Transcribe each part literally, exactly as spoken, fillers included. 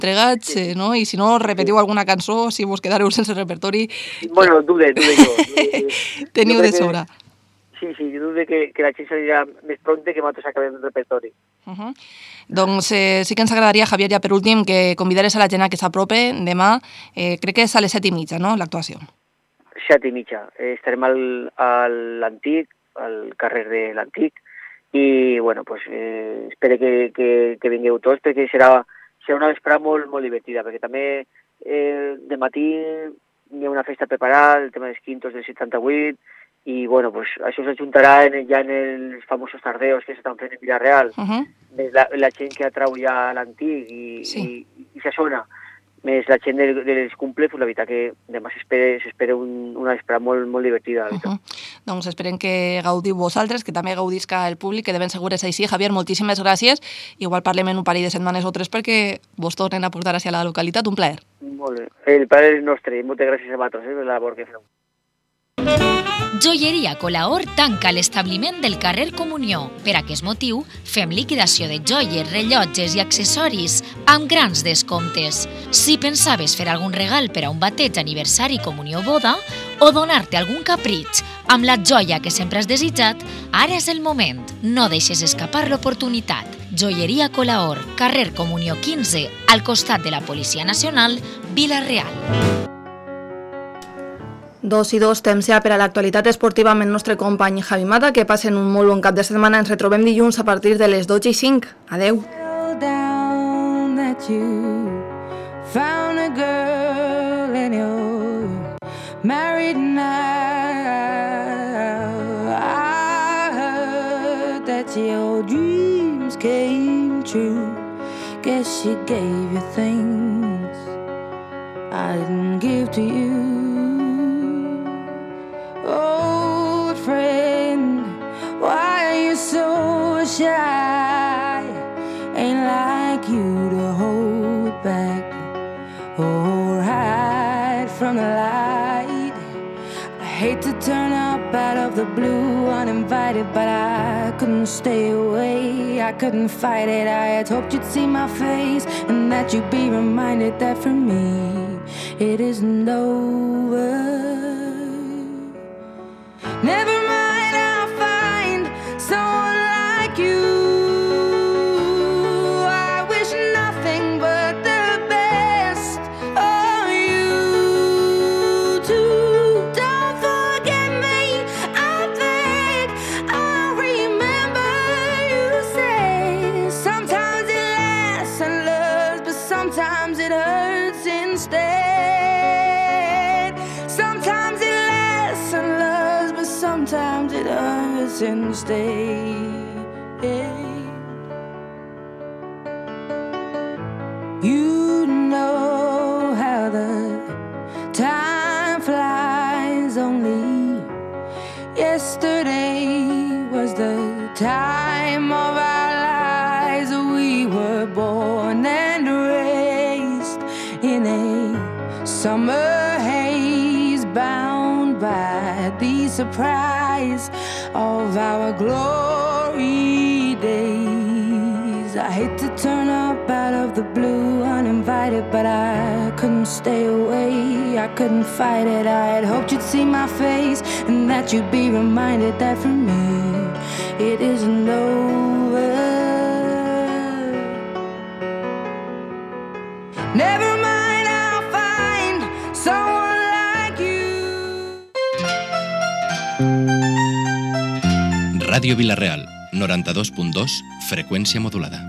entregats, eh, no? I si no, repetiu alguna cançó, si vos quedareu sense repertori... Bueno, dude, dude jo. Teniu de sobra. Sí, sí, jo dude que, que la gent s'anirà més pronte que nosaltres acabem el repertori. Uh -huh. Doncs eh, sí que ens agradaria, Javier, ja per últim, que convidares a la gent a que s'aprope demà, eh, crec que és a les set i mitja, no?, l'actuació. Set i mitja. Eh, estarem al, a l'Antic, al carrer de l'Antic, i, bueno, pues, eh, espero que, que, que vingueu tots, perquè serà, serà una vesprada molt, molt divertida, perquè també eh, de matí hi ha una festa preparada, el tema dels quintos del setanta-vuit, i, bueno, pues, això s'ajuntarà en, ja en els famosos tardeos que s'estan fent en Villarreal, uh -huh. la, la gent que atrau ja a l'Antic i, sí. i, i s'assona, més la gent dels de cumple, pues, la veritat que demà s'espera un, una vesprada molt, molt divertida. Uh -huh. Doncs esperem que gaudiu vosaltres, que també gaudisca el públic, que de ben segur és així. Javier, moltíssimes gràcies. Igual parlem en un parell de setmanes o tres perquè vos tornen a portar hacia la localitat. Un plaer. Molt bé. El plaer és nostre. Moltes gràcies a vosaltres eh, per la labor que feu. Joieria Colaor tanca l'establiment del carrer Comunió. Per aquest motiu, fem liquidació de joies, rellotges i accessoris amb grans descomptes. Si pensaves fer algun regal per a un bateig, aniversari, comunió o boda, o donar-te algun capritx amb la joia que sempre has desitjat, ara és el moment. No deixes escapar l'oportunitat. Joieria Colaor, carrer Comunió quinze, al costat de la Policia Nacional, Vila-real. Dos i dos, temps ja per a l'actualitat esportiva amb el nostre company Javi Mata, que passen un molt bon cap de setmana. Ens retrobem dilluns a partir de les dotze i cinc. Adeu. Old friend, why are you so shy? Ain't like you to hold back or hide from the light. I hate to turn up out of the blue uninvited, but I couldn't stay away, I couldn't fight it. I had hoped you'd see my face and that you'd be reminded that for me it isn't over. Never mind, I'll find someone like you. I wish nothing but the best of you too. Don't forget me, I beg. I remember you say sometimes it lasts and loves, but sometimes it hurts instead. Sometimes it lasts and loves, but sometimes it hurts instead. You know how the time flies. Only yesterday was the time of our lives. We were born and raised in a summer haze, bound by the surprise of our glory days. I hate to turn up out of the blue uninvited, but I couldn't stay away, I couldn't fight it. I had hoped you'd see my face and that you'd be reminded that for me it isn't over. Never mind, I'll find someone like you. Ràdio Vila-real, noranta-dos punt dos, freqüència modulada.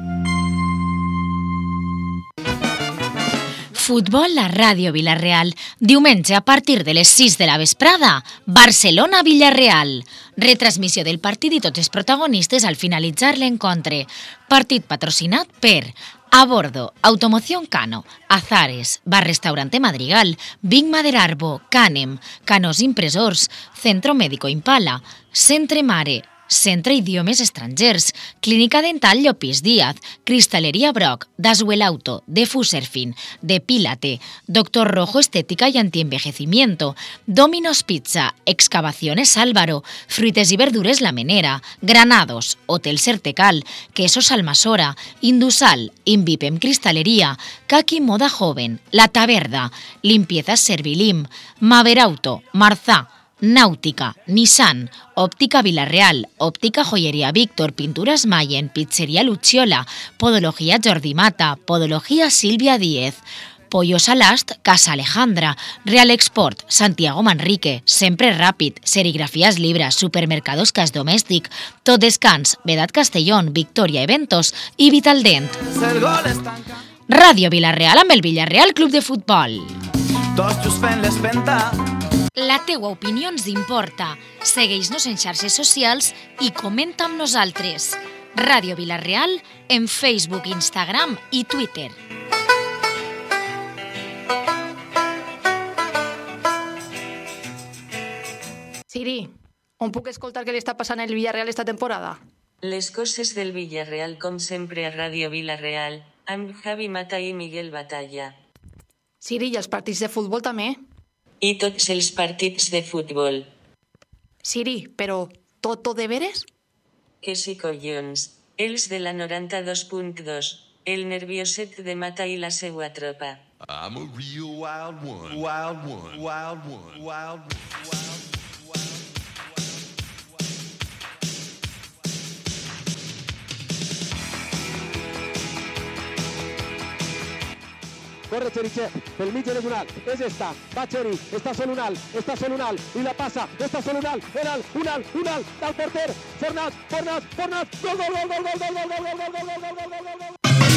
Futbol a Ràdio Vila-real. Diumenge a partir de les sis de la vesprada. Barcelona-Villarreal. Retransmissió del partit i tots els protagonistes al finalitzar l'encontre. Partit patrocinat per A Bordo, Automoción Cano, Azares, Bar Restaurante Madrigal, Vic Maderarbo, Canem, Canos Impresors, Centro Médico Impala, Centre Mare, Centre Idiomes Estrangers, Clínica Dental Llopis Díaz, Cristalería Brock, Daswell Auto, de Fuserfin, de Pílate, Doctor Rojo Estética y Antienvejecimiento, Domino's Pizza, Excavaciones Álvaro, Fruites y Verdures La Menera, Granados, Hotel Sertecal, Quesos Almasora, Indusal, Invipem Cristalería, Kaki Moda Joven, La Taverda, Limpiezas Servilim, Maverauto, Marzá, Náutica, Nissan, Óptica Villarreal, Óptica Joyería Víctor, Pinturas Mayen, Pizzería Luciola, Podología Jordi Mata, Podología Silvia Díez, Pollos Alast, Casa Alejandra, Real Export, Santiago Manrique, Sempre Ràpid, Serigrafías Libra, Supermercados Cas Domèstic, Tot Descans, Vedat Castellón, Victoria Eventos i Vitaldent. Ràdio Vilareal amb el Villarreal Club de Futbol. Tots just fent l'espenta. La teua opinió ens importa. Segueix-nos en xarxes socials i comenta amb nosaltres. Ràdio Vilareal en Facebook, Instagram i Twitter. Siri, on puc escoltar què li està passant al Villarreal esta temporada? Les coses del Villarreal com sempre a Ràdio Vilareal, amb Javi Mata i Miguel Batalla. Siri, i els partits de futbol també? I tots els partits de futbol. Siri, però tot de veres? Que sí, collons. Els de la noranta-dos punt dos. El nervioset de Mata i la seua tropa. I'm a real wild one, wild one, wild one, wild one, wild one. Corre Cherichev, pel mig de un alt, és esta, va Cheri, està sol un alt, està sol un alt, i la passa, està sol un alt, un alt, un alt, un alt, del porter, Fornàs, Fornàs, Fornàs, gol, gol, gol, gol, gol, gol, gol, gol, gol, gol, gol, gol, gol, gol.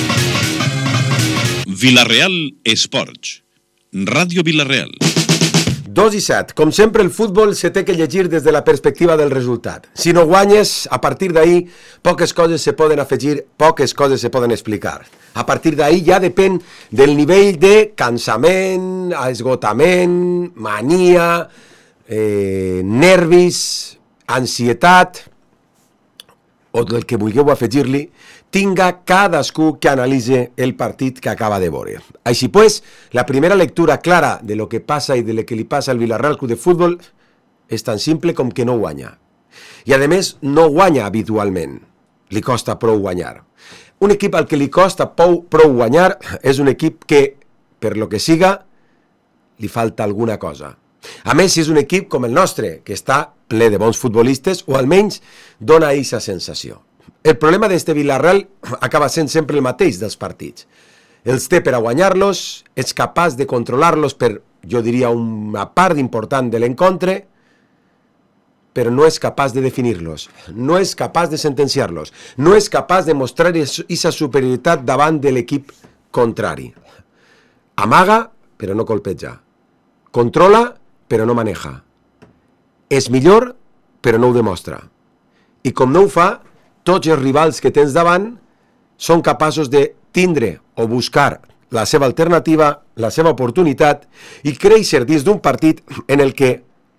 Vilareal Esports. Ràdio Vilareal. dos i set. Com sempre, el futbol se té que llegir des de la perspectiva del resultat. Si no guanyes, a partir d'ahir, poques coses se poden afegir, poques coses se poden explicar. A partir d'ahir ja depèn del nivell de cansament, esgotament, mania, eh, nervis, ansietat, o del que vulgueu afegir-li, tinga cadascú que analitze el partit que acaba de veure. Així pues, la primera lectura clara de lo que passa i de lo que li passa al Villarreal Club de Futbol és tan simple com que no guanya. I a més, no guanya habitualment. Li costa prou guanyar. Un equip al que li costa prou, prou guanyar és un equip que, per lo que siga, li falta alguna cosa. A més, si és un equip com el nostre, que està ple de bons futbolistes, o almenys dona aquesta sensació. El problema d'este Villarreal acaba sent sempre el mateix dels partits. Els té per a guanyar-los, és capaç de controlar-los per, jo diria, una part important de l'encontre, però no és capaç de definir-los, no és capaç de sentenciar-los, no és capaç de mostrar aquesta superioritat davant de l'equip contrari. Amaga, però no colpeja. Controla, però no maneja. És millor, però no ho demostra. I com no ho fa, tots els rivals que tens davant són capaços de tindre o buscar la seva alternativa, la seva oportunitat i créixer dins d'un partit en el que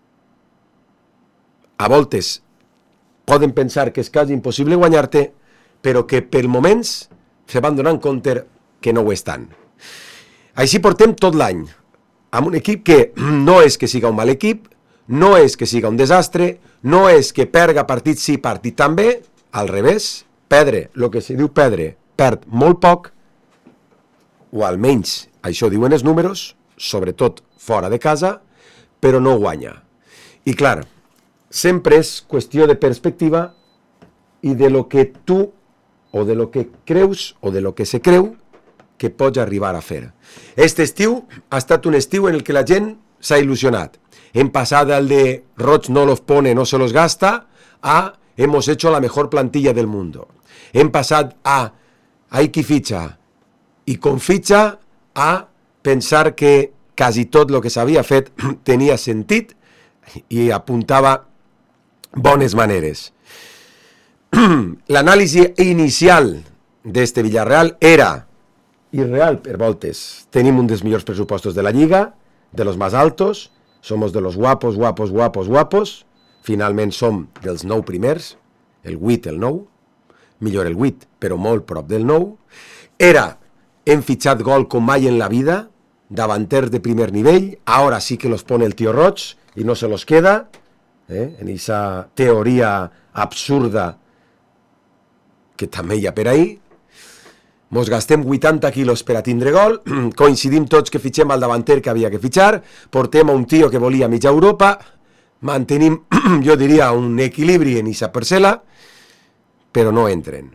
a voltes poden pensar que és quasi impossible guanyar-te, però que per moments se van donant compte que no ho estan. Així portem tot l'any, amb un equip que no és que siga un mal equip, no és que siga un desastre, no és que perga partit sí, partit també, al revés, perdre, el que se diu perdre, perd molt poc, o almenys això diuen els números, sobretot fora de casa, però no guanya. I clar, sempre és qüestió de perspectiva i de lo que tu, o de lo que creus, o de lo que se creu, que pots arribar a fer. Este estiu ha estat un estiu en el que la gent s'ha il·lusionat. Hem passat al de Roig no los pone, no se los gasta, a hemos hecho la mejor plantilla del mundo. Hem passat a hay qui fitxa i con fitxa a pensar que quasi tot el que s'havia fet tenia sentit i apuntava bones maneres. L'anàlisi inicial d'este Villarreal era irreal per voltes. Tenim un dels millors pressupostos de la Lliga, de los más altos, somos de los guapos, guapos, guapos, guapos, finalment som dels nou primers, el vuit, el nou, millor el vuit, però molt prop del nou. Era, hem fitxat gol com mai en la vida, davanters de primer nivell, ahora sí que los pone el tío Roig y no se los queda, eh? En esa teoria absurda que també hi ha per ahí. Mos gastem vuitanta quilos per a tindre gol, coincidim tots que fitxem al davanter que havia que fitxar, portem a un tio que volia mitja Europa, mantenim, jo diria, un equilibri en esa parcel·la, però no entren.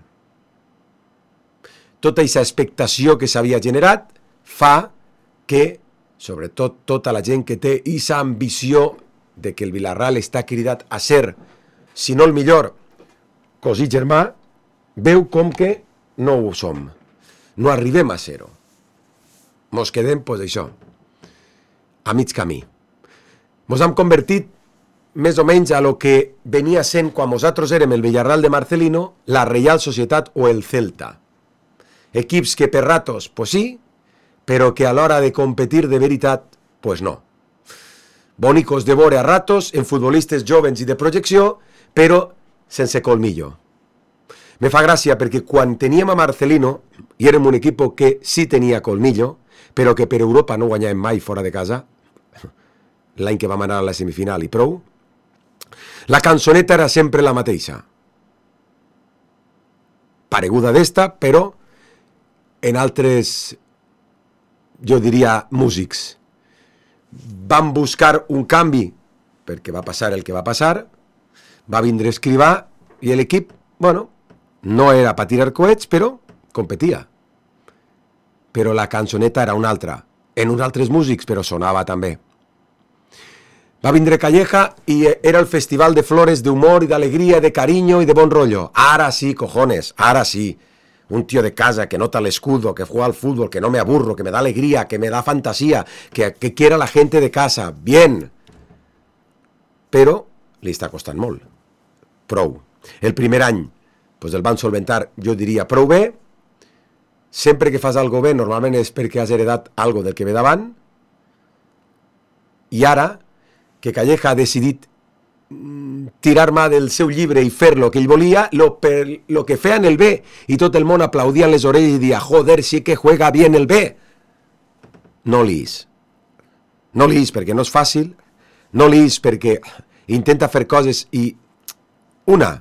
Tota aquesta expectació que s'havia generat fa que, sobretot, tota la gent que té aquesta ambició de que el Villarreal està cridat a ser, si no el millor, cosí germà, veu com que no ho som. No arribem a ser-ho. Mos quedem, pues, això, a mig camí. Mos hem convertit més o menys a lo que venia sent quan nosaltres érem el Villarreal de Marcelino, la Reial Societat o el Celta. Equips que per ratos, pues sí, però que a l'hora de competir de veritat, pues no. Bonicos de vore a ratos, en futbolistes jovens i de projecció, però sense colmillo. Me fa gràcia perquè quan teníem a Marcelino, i érem un equip que sí tenia colmillo, però que per Europa no guanyàvem mai fora de casa, l'any que vam anar a la semifinal i prou, la cançoneta era sempre la mateixa. Pareguda d'esta, però en altres, jo diria, músics. Van buscar un canvi, perquè va passar el que va passar, va vindre Escrivà, i l'equip, bueno, no era per tirar coets, però competia. Però la cançoneta era una altra, en uns altres músics, però sonava també. Va vindre Calleja i era el festival de flores, d'humor i d'alegria, de carinyo i de bon rollo. Ara sí, cojones, ara sí. Un tío de casa que nota el escudo, que juega al fútbol, que no me aburro, que me da alegría, que me da fantasía, que, que quiera la gente de casa. Bien. Però li està costant molt. Prou. El primer any pues el van solventar, jo diria, prou bé. Sempre que fas algo bé, normalment és perquè has heredat algo del que ve davant. I ara, que Calleja ha decidit tirar mà del seu llibre i fer lo que ell volia, lo, per, lo que feien el bé, i tot el món aplaudia en les orelles i dia, joder, sí que juega bien el bé. No lis. No lis perquè no és fàcil, no lis perquè intenta fer coses i... Una,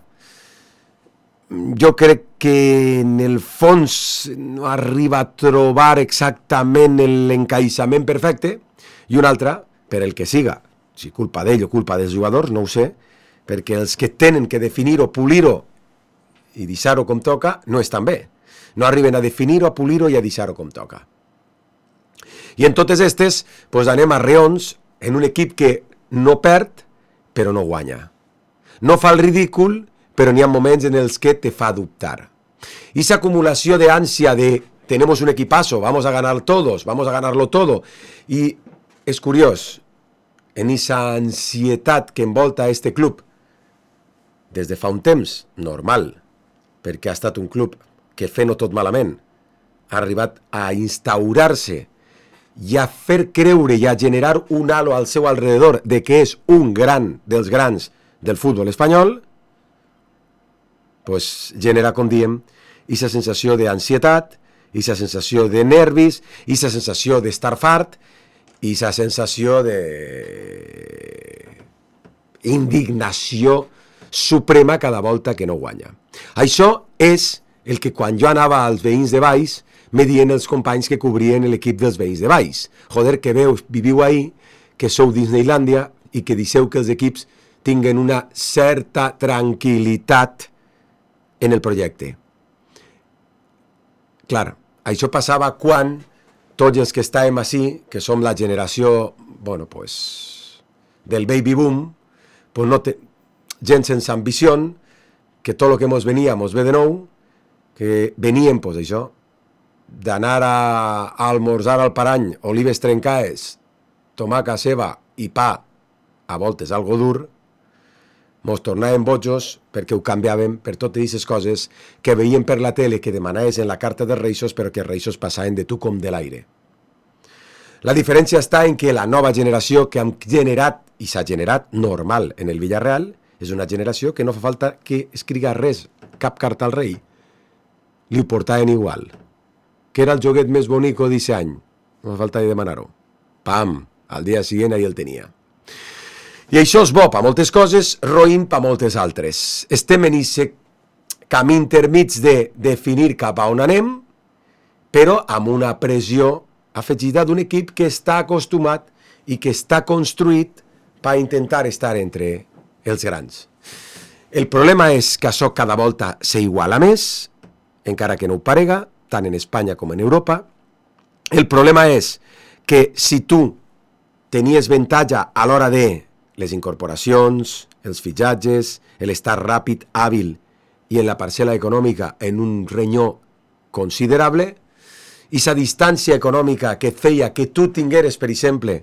jo crec que en el fons no arriba a trobar exactament l'encaixament perfecte, i una altra, per el que siga, si culpa d'ell o culpa dels jugadors, no ho sé, perquè els que tenen que definir-ho, polir-ho i deixar-ho com toca, no estan bé. No arriben a definir-ho, a polir-ho i a deixar-ho com toca. I en totes aquestes, pues anem a reons en un equip que no perd, però no guanya. No fa el ridícul, però n'hi ha moments en els que te fa dubtar. I esa acumulació de ànsia de tenemos un equipazo, vamos a ganar todos, vamos a ganarlo todo. I és curiós, en esa ansietat que envolta este club, des de fa un temps, normal, perquè ha estat un club que fent-ho tot malament, ha arribat a instaurar-se i a fer creure i a generar un halo al seu alrededor de que és un gran dels grans del futbol espanyol, pues genera, com diem, aquesta sensació d'ansietat, aquesta sensació de nervis, aquesta sensació d'estar fart, i aquesta sensació de indignació suprema cada volta que no guanya. Això és el que quan jo anava als veïns de Valls me dient els companys que cobrien l'equip dels veïns de Valls. Joder, que veus, viviu ahí, que sou Disneylàndia i que deixeu que els equips tinguen una certa tranquil·litat en el projecte. Clar, això passava quan tots els que estàvem així, que som la generació, bueno, pues, del baby boom, pues no te, gent sense ambició, que tot el que mos venia mos ve de nou, que veníem, pues això, d'anar a, a almorzar al Parany, olives trencades, tomaca ceba i pa, a voltes algo dur, mos tornàvem bojos perquè ho canviàvem per totes aquestes coses que veiem per la tele que demanaves en la carta dels Reixos però que els Reixos passaven de tu com de l'aire. La diferència està en que la nova generació que hem generat i s'ha generat normal en el Villarreal és una generació que no fa falta que escriga res, cap carta al rei. Li ho portaven igual. Que era el joguet més bonic d'aquest any? No fa falta de demanar-ho. Pam! Al dia següent ahí el tenia. I això és bo per moltes coses, roïn per moltes altres. Estem en aquest camí intermig de definir cap a on anem, però amb una pressió afegida d'un equip que està acostumat i que està construït per intentar estar entre els grans. El problema és que això cada volta s'iguala més, encara que no ho parega, tant en Espanya com en Europa. El problema és que si tu tenies avantatge a l'hora de les incorporacions, els fitxatges, l'estar ràpid, hàbil i en la parcel·la econòmica en un renyó considerable, i la distància econòmica que et feia que tu tingueres, per exemple,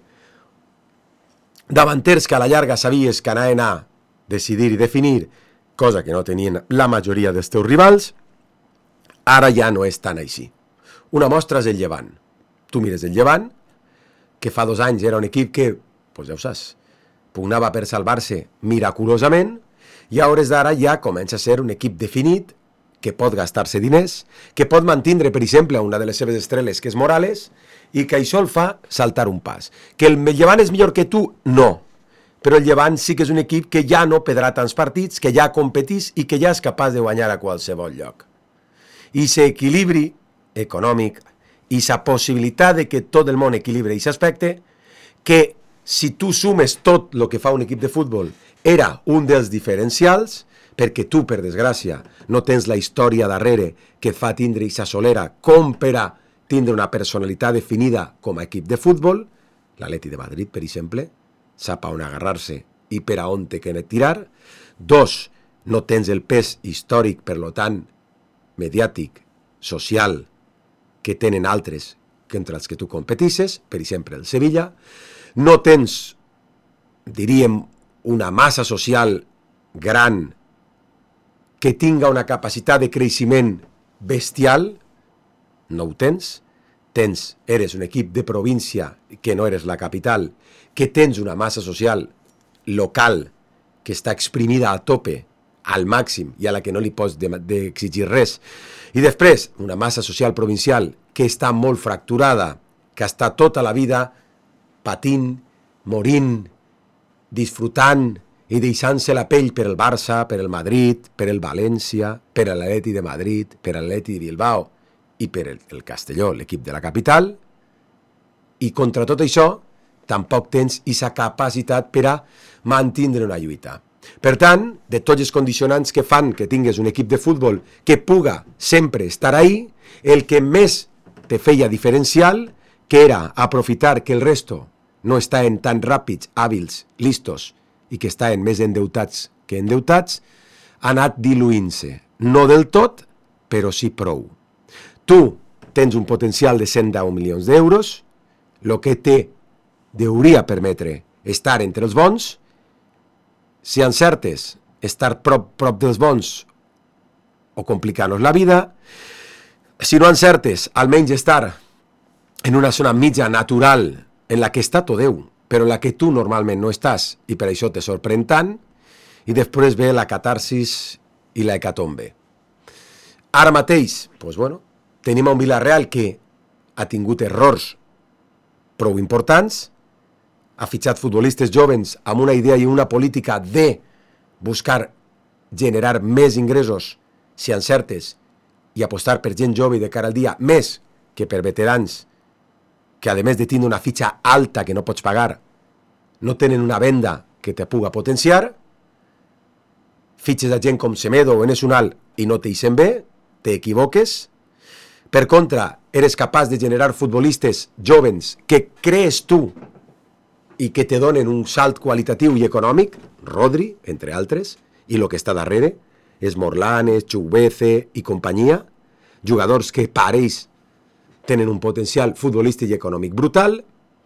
davanters que a la llarga sabies que anaven a decidir i definir, cosa que no tenien la majoria dels teus rivals, ara ja no és tan així. Una mostra és el Llevant. Tu mires el Llevant, que fa dos anys era un equip que, doncs ja ho saps, pugnava per salvar-se miraculosament, i a hores d'ara ja comença a ser un equip definit, que pot gastar-se diners, que pot mantindre, per exemple, una de les seves estrelles, que és Morales, i que això el fa saltar un pas. Que el Llevant és millor que tu? No. Però el Llevant sí que és un equip que ja no perdrà tants partits, que ja competís i que ja és capaç de guanyar a qualsevol lloc. I aquest equilibri econòmic i la possibilitat de que tot el món equilibri aquest aspecte, que si tu sumes tot el que fa un equip de futbol, era un dels diferencials, perquè tu, per desgràcia, no tens la història darrere que et fa tindre aquesta solera com per a tindre una personalitat definida com a equip de futbol. L'Atleti de Madrid, per exemple, sap a on agarrar-se i per a on té que tirar. Dos, no tens el pes històric, per lo tant, mediàtic, social, que tenen altres que entre els que tu competisses, per exemple, el Sevilla. No tens, diríem, una massa social gran que tinga una capacitat de creixement bestial, no ho tens. Tens, eres un equip de província, que no eres la capital, que tens una massa social local que està exprimida a tope, al màxim, i a la que no li pots d'exigir res. I després, una massa social provincial que està molt fracturada, que està tota la vida patint, morint, disfrutant i deixant-se la pell per el Barça, per el Madrid, per el València, per l'Atleti de Madrid, per l'Atleti de Bilbao i per el, el Castelló, l'equip de la capital. I contra tot això, tampoc tens aquesta capacitat per a mantindre una lluita. Per tant, de tots els condicionants que fan que tingues un equip de futbol que puga sempre estar ahí, el que més te feia diferencial, que era aprofitar que el resto no estaven tan ràpids, hàbils, listos, i que estaven més endeutats que endeutats, ha anat diluint-se. No del tot, però sí prou. Tu tens un potencial de cent deu milions d'euros, el que te hauria permetre estar entre els bons. Si encertes, estar prop, prop dels bons o complicar-nos la vida. Si no encertes, almenys estar en una zona mitja natural en la que està tot Déu, però en la que tu normalment no estàs, i per això te sorprèn tant, i després ve la catarsis i la hecatombe. Ara mateix, doncs bueno, tenim un Villarreal que ha tingut errors prou importants, ha fitxat futbolistes jovens amb una idea i una política de buscar generar més ingressos, si encertes, i apostar per gent jove de cara al dia, més que per veterans, que a més de tindre una fitxa alta que no pots pagar, no tenen una venda que te puga potenciar. Fitxes a gent com Semedo o Enes Unal i no t'eixen bé, t'equivoques. Per contra, eres capaç de generar futbolistes jovens que crees tu i que te donen un salt qualitatiu i econòmic, Rodri, entre altres, i el que està darrere és Morlanes, Chukwueze i companyia, jugadors que per ells tenen un potencial futbolístic i econòmic brutal,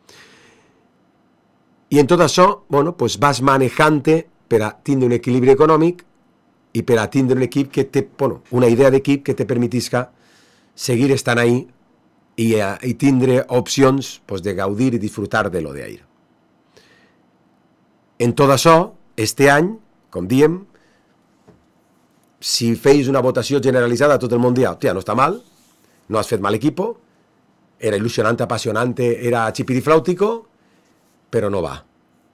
i en tot això, bueno, pues vas manejant-te per a tindre un equilibri econòmic i per a tindre un equip que té, bueno, una idea d'equip que te permetisca seguir estant ahí i, uh, i tindre opcions pues, de gaudir i disfrutar de lo de ahir. En tot això, este any, com diem, si feis una votació generalitzada a tot el món dia, hòstia, no està mal, no has fet mal equipo, era il·lusionante, apassionante, era chipirifláutico, però no va.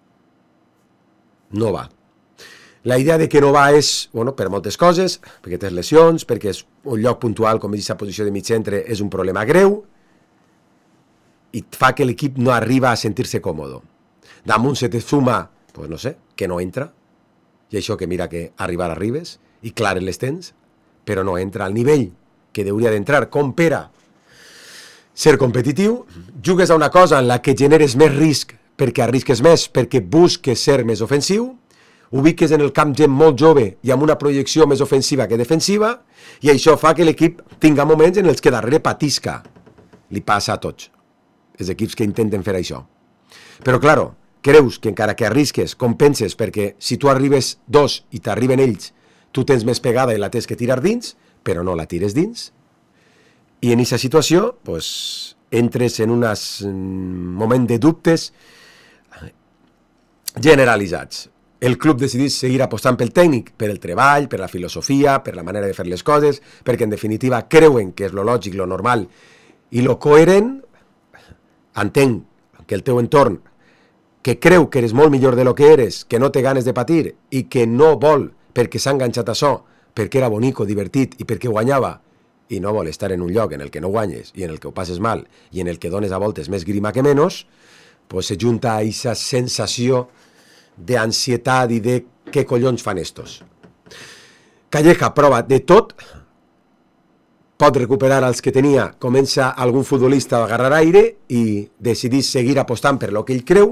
No va. La idea de que no va és, bueno, per moltes coses, perquè tens lesions, perquè és un lloc puntual, com és aquesta posició de mig centre, és un problema greu, i fa que l'equip no arriba a sentir-se còmode. Damunt se te suma, pues no sé, que no entra, i això que mira que arribar arribes, i clares les tens, però no entra al nivell que hauria d'entrar, com per a ser competitiu, jugues a una cosa en la que generes més risc, perquè arrisques més, perquè busques ser més ofensiu, ubiques en el camp gent molt jove i amb una projecció més ofensiva que defensiva, i això fa que l'equip tinga moments en els que darrere patisca. Li passa a tots, els equips que intenten fer això. Però, claro, creus que encara que arrisques, compenses, perquè si tu arribes dos i t'arriben ells, tu tens més pegada i la tens que tirar dins, però no la tires dins. I en aquesta situació, pues, entres en un moment de dubtes generalitzats. El club decidís seguir apostant pel tècnic, per el treball, per la filosofia, per la manera de fer les coses, perquè en definitiva creuen que és lo lògic, lo normal i lo coherent. Entenc que el teu entorn, que creu que eres molt millor de lo que eres, que no té ganes de patir i que no vol perquè s'ha enganxat a això, perquè era bonico, divertit i perquè guanyava, i no vol estar en un lloc en el que no guanyes i en el que ho passes mal i en el que dones a voltes més grima que menys, pues se junta a aquesta sensació d'ansietat i de què collons fan estos. Calleja prova de tot, pot recuperar els que tenia, comença algun futbolista a agarrar aire i decidís seguir apostant per lo que ell creu,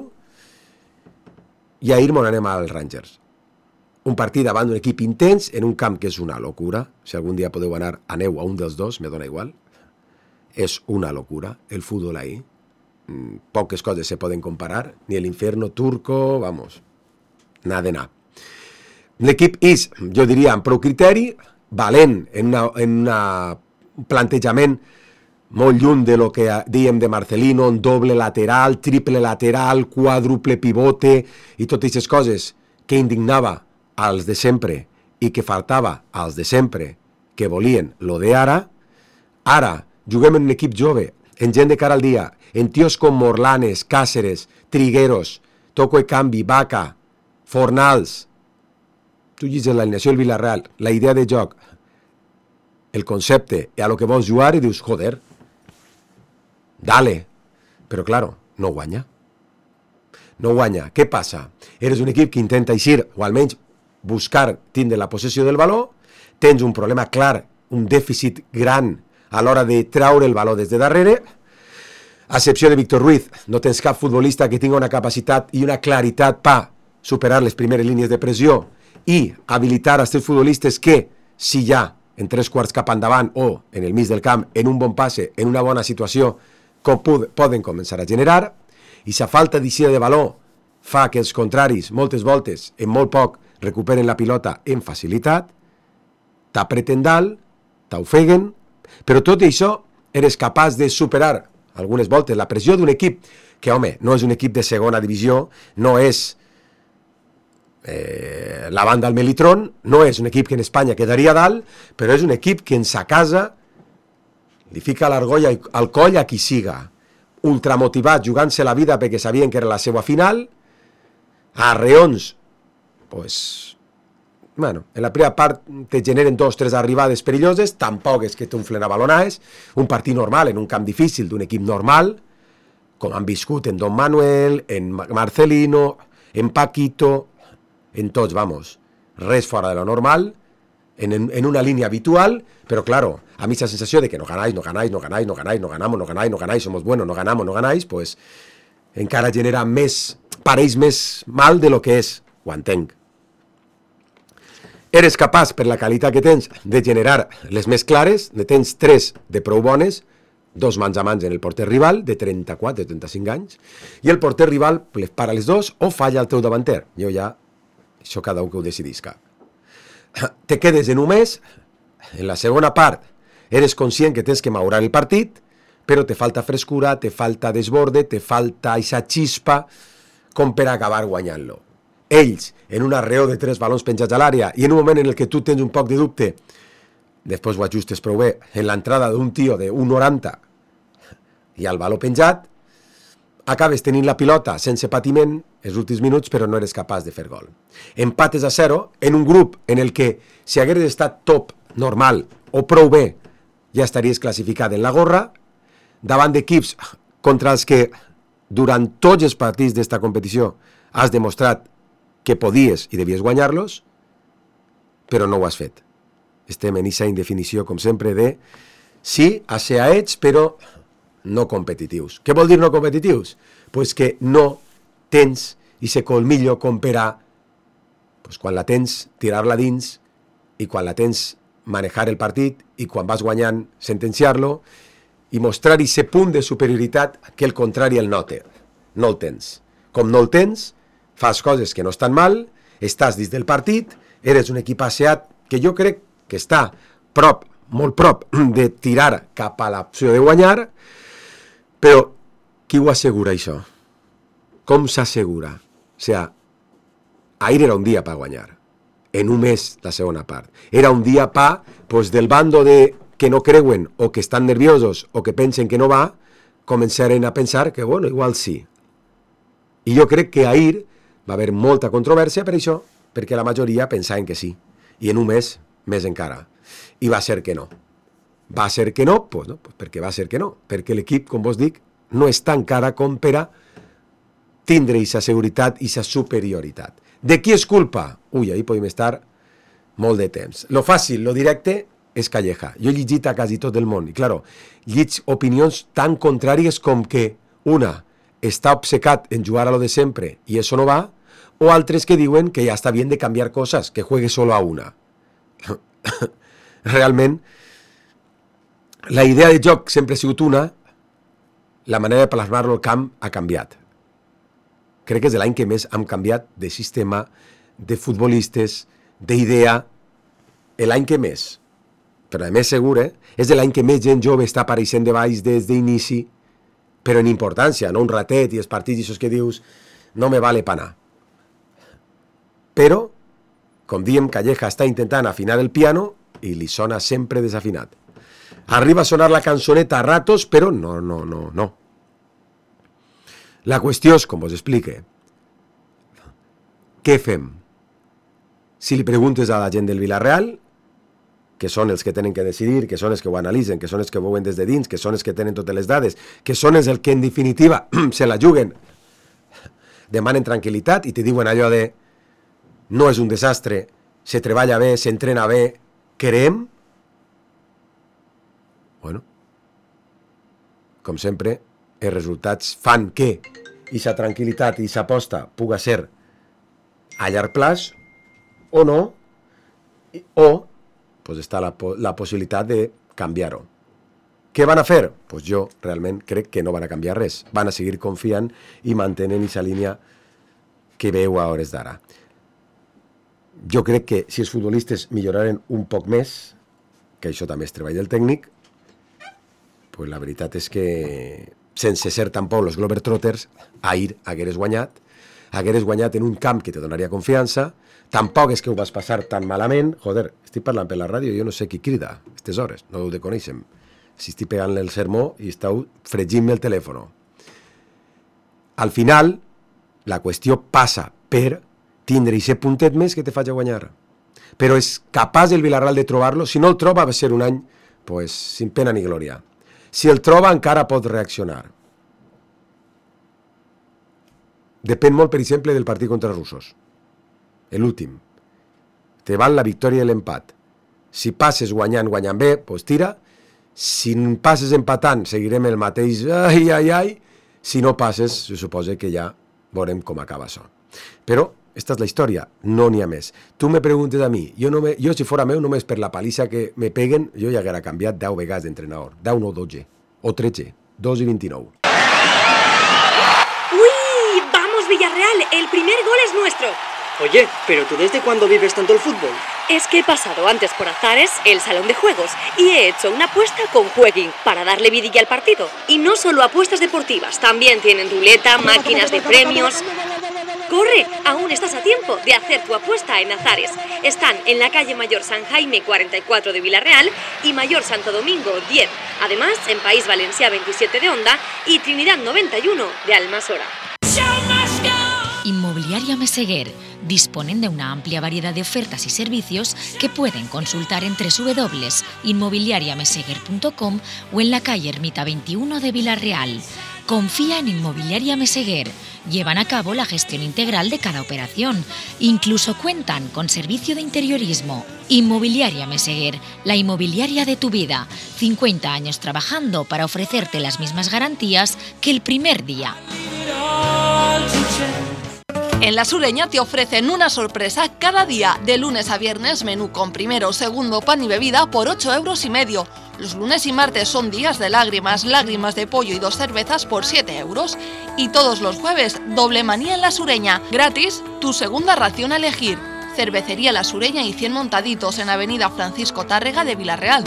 i ahir mon anem als Rangers. Un partit davant d'un equip intens en un camp que és una locura. Si algun dia podeu anar, aneu a un dels dos, me dona igual. És una locura el futbol ahí. Poques coses se poden comparar, ni el infierno turco, vamos, nada de nada. L'equip és, jo diria, amb prou criteri, valent en, una, en una, un plantejament molt lluny de lo que dèiem de Marcelino, un doble lateral, triple lateral, quàdruple pivote i totes aquestes coses que indignava als de sempre i que faltava als de sempre que volien lo de ara. Ara juguem en un equip jove, en gent de cara al dia, en tios com Morlanes, Cáceres, Trigueros, Toco e Canvi, Vaca, Fornals. Tu llegis l'alineació del Villarreal, la idea de joc, el concepte i a lo que vols jugar i dius, joder, dale. Però, claro, no guanya. No guanya. Què passa? Eres un equip que intenta eixir, o almenys buscar tindre la possessió del valor, tens un problema clar, un dèficit gran a l'hora de traure el valor des de darrere, a excepció de Víctor Ruiz, no tens cap futbolista que tingui una capacitat i una claritat per superar les primeres línies de pressió i habilitar als teus futbolistes que, si ja en tres quarts cap endavant o en el mig del camp, en un bon passe, en una bona situació, com poden començar a generar, i sa falta d'eixida de valor fa que els contraris, moltes voltes, en molt poc, recuperen la pilota en facilitat, t'apreten dalt, t'ofeguen, però tot i això eres capaç de superar algunes voltes la pressió d'un equip que, home, no és un equip de segona divisió, no és eh, la banda al Melitron, no és un equip que en Espanya quedaria dalt, però és un equip que en sa casa li fica l'argolla al coll a qui siga, ultramotivat, jugant-se la vida perquè sabien que era la seva final, a reons, pues, bueno, en la primera part te generen dos, tres arribades perilloses, tampoc és que t'unflen a balonades, un partit normal en un camp difícil d'un equip normal, com han viscut en Don Manuel, en Marcelino, en Paquito, en tots, vamos, res fora de lo normal, en, en, en una línia habitual, però claro, a mi esa sensació de que no ganáis, no ganáis, no ganáis, no ganáis, no ganamos, no ganáis, no ganáis, somos buenos, no ganamos, no ganáis, pues encara genera més, pareix més mal de lo que és, ho entenc. Eres capaç, per la qualitat que tens, de generar les més clares, ne tens tres de prou bones, dos mans a mans en el porter rival, de trenta-quatre, de trenta-cinc anys, i el porter rival les para les dos o falla el teu davanter. Jo ja, això cada un que ho decidisca. Te quedes en només, en la segona part, eres conscient que tens que maurar el partit, però te falta frescura, te falta desborde, te falta aquesta xispa com per acabar guanyant-lo. ells en un arreó de tres balons penjats a l'àrea i en un moment en el que tu tens un poc de dubte, després ho ajustes prou bé, en l'entrada d'un tio de un noranta i el baló penjat, acabes tenint la pilota sense patiment els últims minuts, però no eres capaç de fer gol. Empates a zero en un grup en el que si hagués estat top, normal o prou bé, ja estaries classificat en la gorra, davant d'equips contra els que durant tots els partits d'esta competició has demostrat que podies i devies guanyar-los, però no ho has fet. Estem en aquesta indefinició, com sempre, de sí, asseaets, però no competitius. Què vol dir no competitius? Pues que no tens ese colmillo com per a, pues quan la tens, tirar-la dins, i quan la tens, manejar el partit, i quan vas guanyant, sentenciar-lo, i mostrar ese punt de superioritat que el contrari el no té. No el tens. Com no el tens, fas coses que no estan mal, estàs dins del partit, eres un equip asseat que jo crec que està prop, molt prop, de tirar cap a l'opció de guanyar, però qui ho assegura això? Com s'assegura? O sigui, ahir era un dia per guanyar, en un mes la segona part. Era un dia pa, pues, del bando de que no creuen o que estan nerviosos o que pensen que no va, començaren a pensar que, bueno, igual sí. I jo crec que ahir va haver molta controvèrsia per això, perquè la majoria pensaven que sí. I en un mes, més encara. I va ser que no. Va ser que no? Pues no, pues perquè va ser que no. Perquè l'equip, com vos dic, no està encara com per a tindre aquesta seguretat i aquesta superioritat. De qui és culpa? Ui, ahí podem estar molt de temps. Lo fàcil, lo directe, és Calleja. Jo he llegit a quasi tot el món. I, claro, lleig opinions tan contràries com que una està obcecat en jugar a lo de sempre i això no va, o altres que diuen que ja està bien de canviar coses, que juegue solo a una. Realment, la idea de joc sempre ha sigut una, la manera de plasmar-lo al camp ha canviat. Crec que és l'any que més hem canviat de sistema, de futbolistes, d'idea, l'any que més, però a més segur, eh? És l'any que més gent jove està apareixent de baix des d'inici, però en importància, no un ratet i els partits i això que dius, no me vale panar. Però, com diem, Calleja està intentant afinar el piano i li sona sempre desafinat. Arriba a sonar la cançoneta a ratos, però no, no, no, no. La qüestió és, com us explique, què fem? Si li preguntes a la gent del Villarreal, que són els que tenen que decidir, que són els que ho analitzen, que són els que ho veuen des de dins, que són els que tenen totes les dades, que són els que en definitiva se la juguen, demanen tranquil·litat i te diuen allò de no és un desastre, se treballa bé, s'entrena bé, creem? Bueno, com sempre, els resultats fan que aquesta tranquil·litat i aquesta aposta puga ser a llarg plaç o no, o pues està la, la possibilitat de canviar-ho. Què van a fer? Pues jo realment crec que no van a canviar res. Van a seguir confiant i mantenen aquesta línia que veu a hores d'ara. Jo crec que si els futbolistes milloraren un poc més, que això també és treball del tècnic, pues la veritat és que sense ser tampoc els Globetrotters, ahir hagueres guanyat, hagueres guanyat en un camp que te donaria confiança, tampoc és que ho vas passar tan malament, joder, estic parlant per la ràdio, jo no sé qui crida a aquestes hores, no ho de conèixer. Si estic pegant-li el sermó i esteu fregint-me el telèfon. Al final, la qüestió passa per tindre aquest puntet més que te faci guanyar. Però és capaç el Villarreal de trobar-lo, si no el troba va ser un any, pues, sin pena ni glòria. Si el troba encara pot reaccionar. Depèn molt, per exemple, del partit contra els russos. L'últim. Te val la victòria i l'empat. Si passes guanyant, guanyant bé, doncs tira. Si passes empatant, seguirem el mateix ai, ai, ai. Si no passes, se suposa que ja veurem com acaba això. Però esta és la història, no n'hi ha més. Tu me preguntes a mi, jo, no me, jo si fora meu, només per la palissa que me peguen, jo ja haguera canviat deu vegades d'entrenador. deu, no, dotze. O tretze. dos i vint-i-nou. ¡Uy! ¡Vamos, Villarreal! El primer gol es nuestro. Oye, ¿pero tú desde cuándo vives tanto el fútbol? Es que he pasado antes por Azares, el salón de juegos, y he hecho una apuesta con Jueguin para darle vidilla al partido. Y no solo apuestas deportivas, también tienen ruleta, máquinas de premios... ¡Corre! Aún estás a tiempo de hacer tu apuesta en Azares. Están en la calle Mayor San Jaime cuarenta y cuatro de Villarreal y Mayor Santo Domingo diez. Además, en País Valencià veintisiete de Onda y Trinidad noventa y uno de Almasora. Inmobiliaria Meseguer. Disponen de una amplia variedad de ofertas y servicios que pueden consultar en doble u doble u doble u punto inmobiliaria meseguer punto com o en la calle Ermita veintiuno de Villarreal. Confía en Inmobiliaria Meseguer. Llevan a cabo la gestión integral de cada operación. Incluso cuentan con servicio de interiorismo. Inmobiliaria Meseguer, la inmobiliaria de tu vida. cincuenta años trabajando para ofrecerte las mismas garantías que el primer día. En La Sureña te ofrecen una sorpresa cada día, de lunes a viernes, menú con primero, segundo, pan y bebida por ocho euros y medio. Los lunes y martes son días de lágrimas, lágrimas de pollo y dos cervezas por siete euros. Y todos los jueves, doble manía en La Sureña, gratis, tu segunda ración a elegir. Cervecería La Sureña y cien montaditos en Avenida Francisco Tárrega de Villarreal.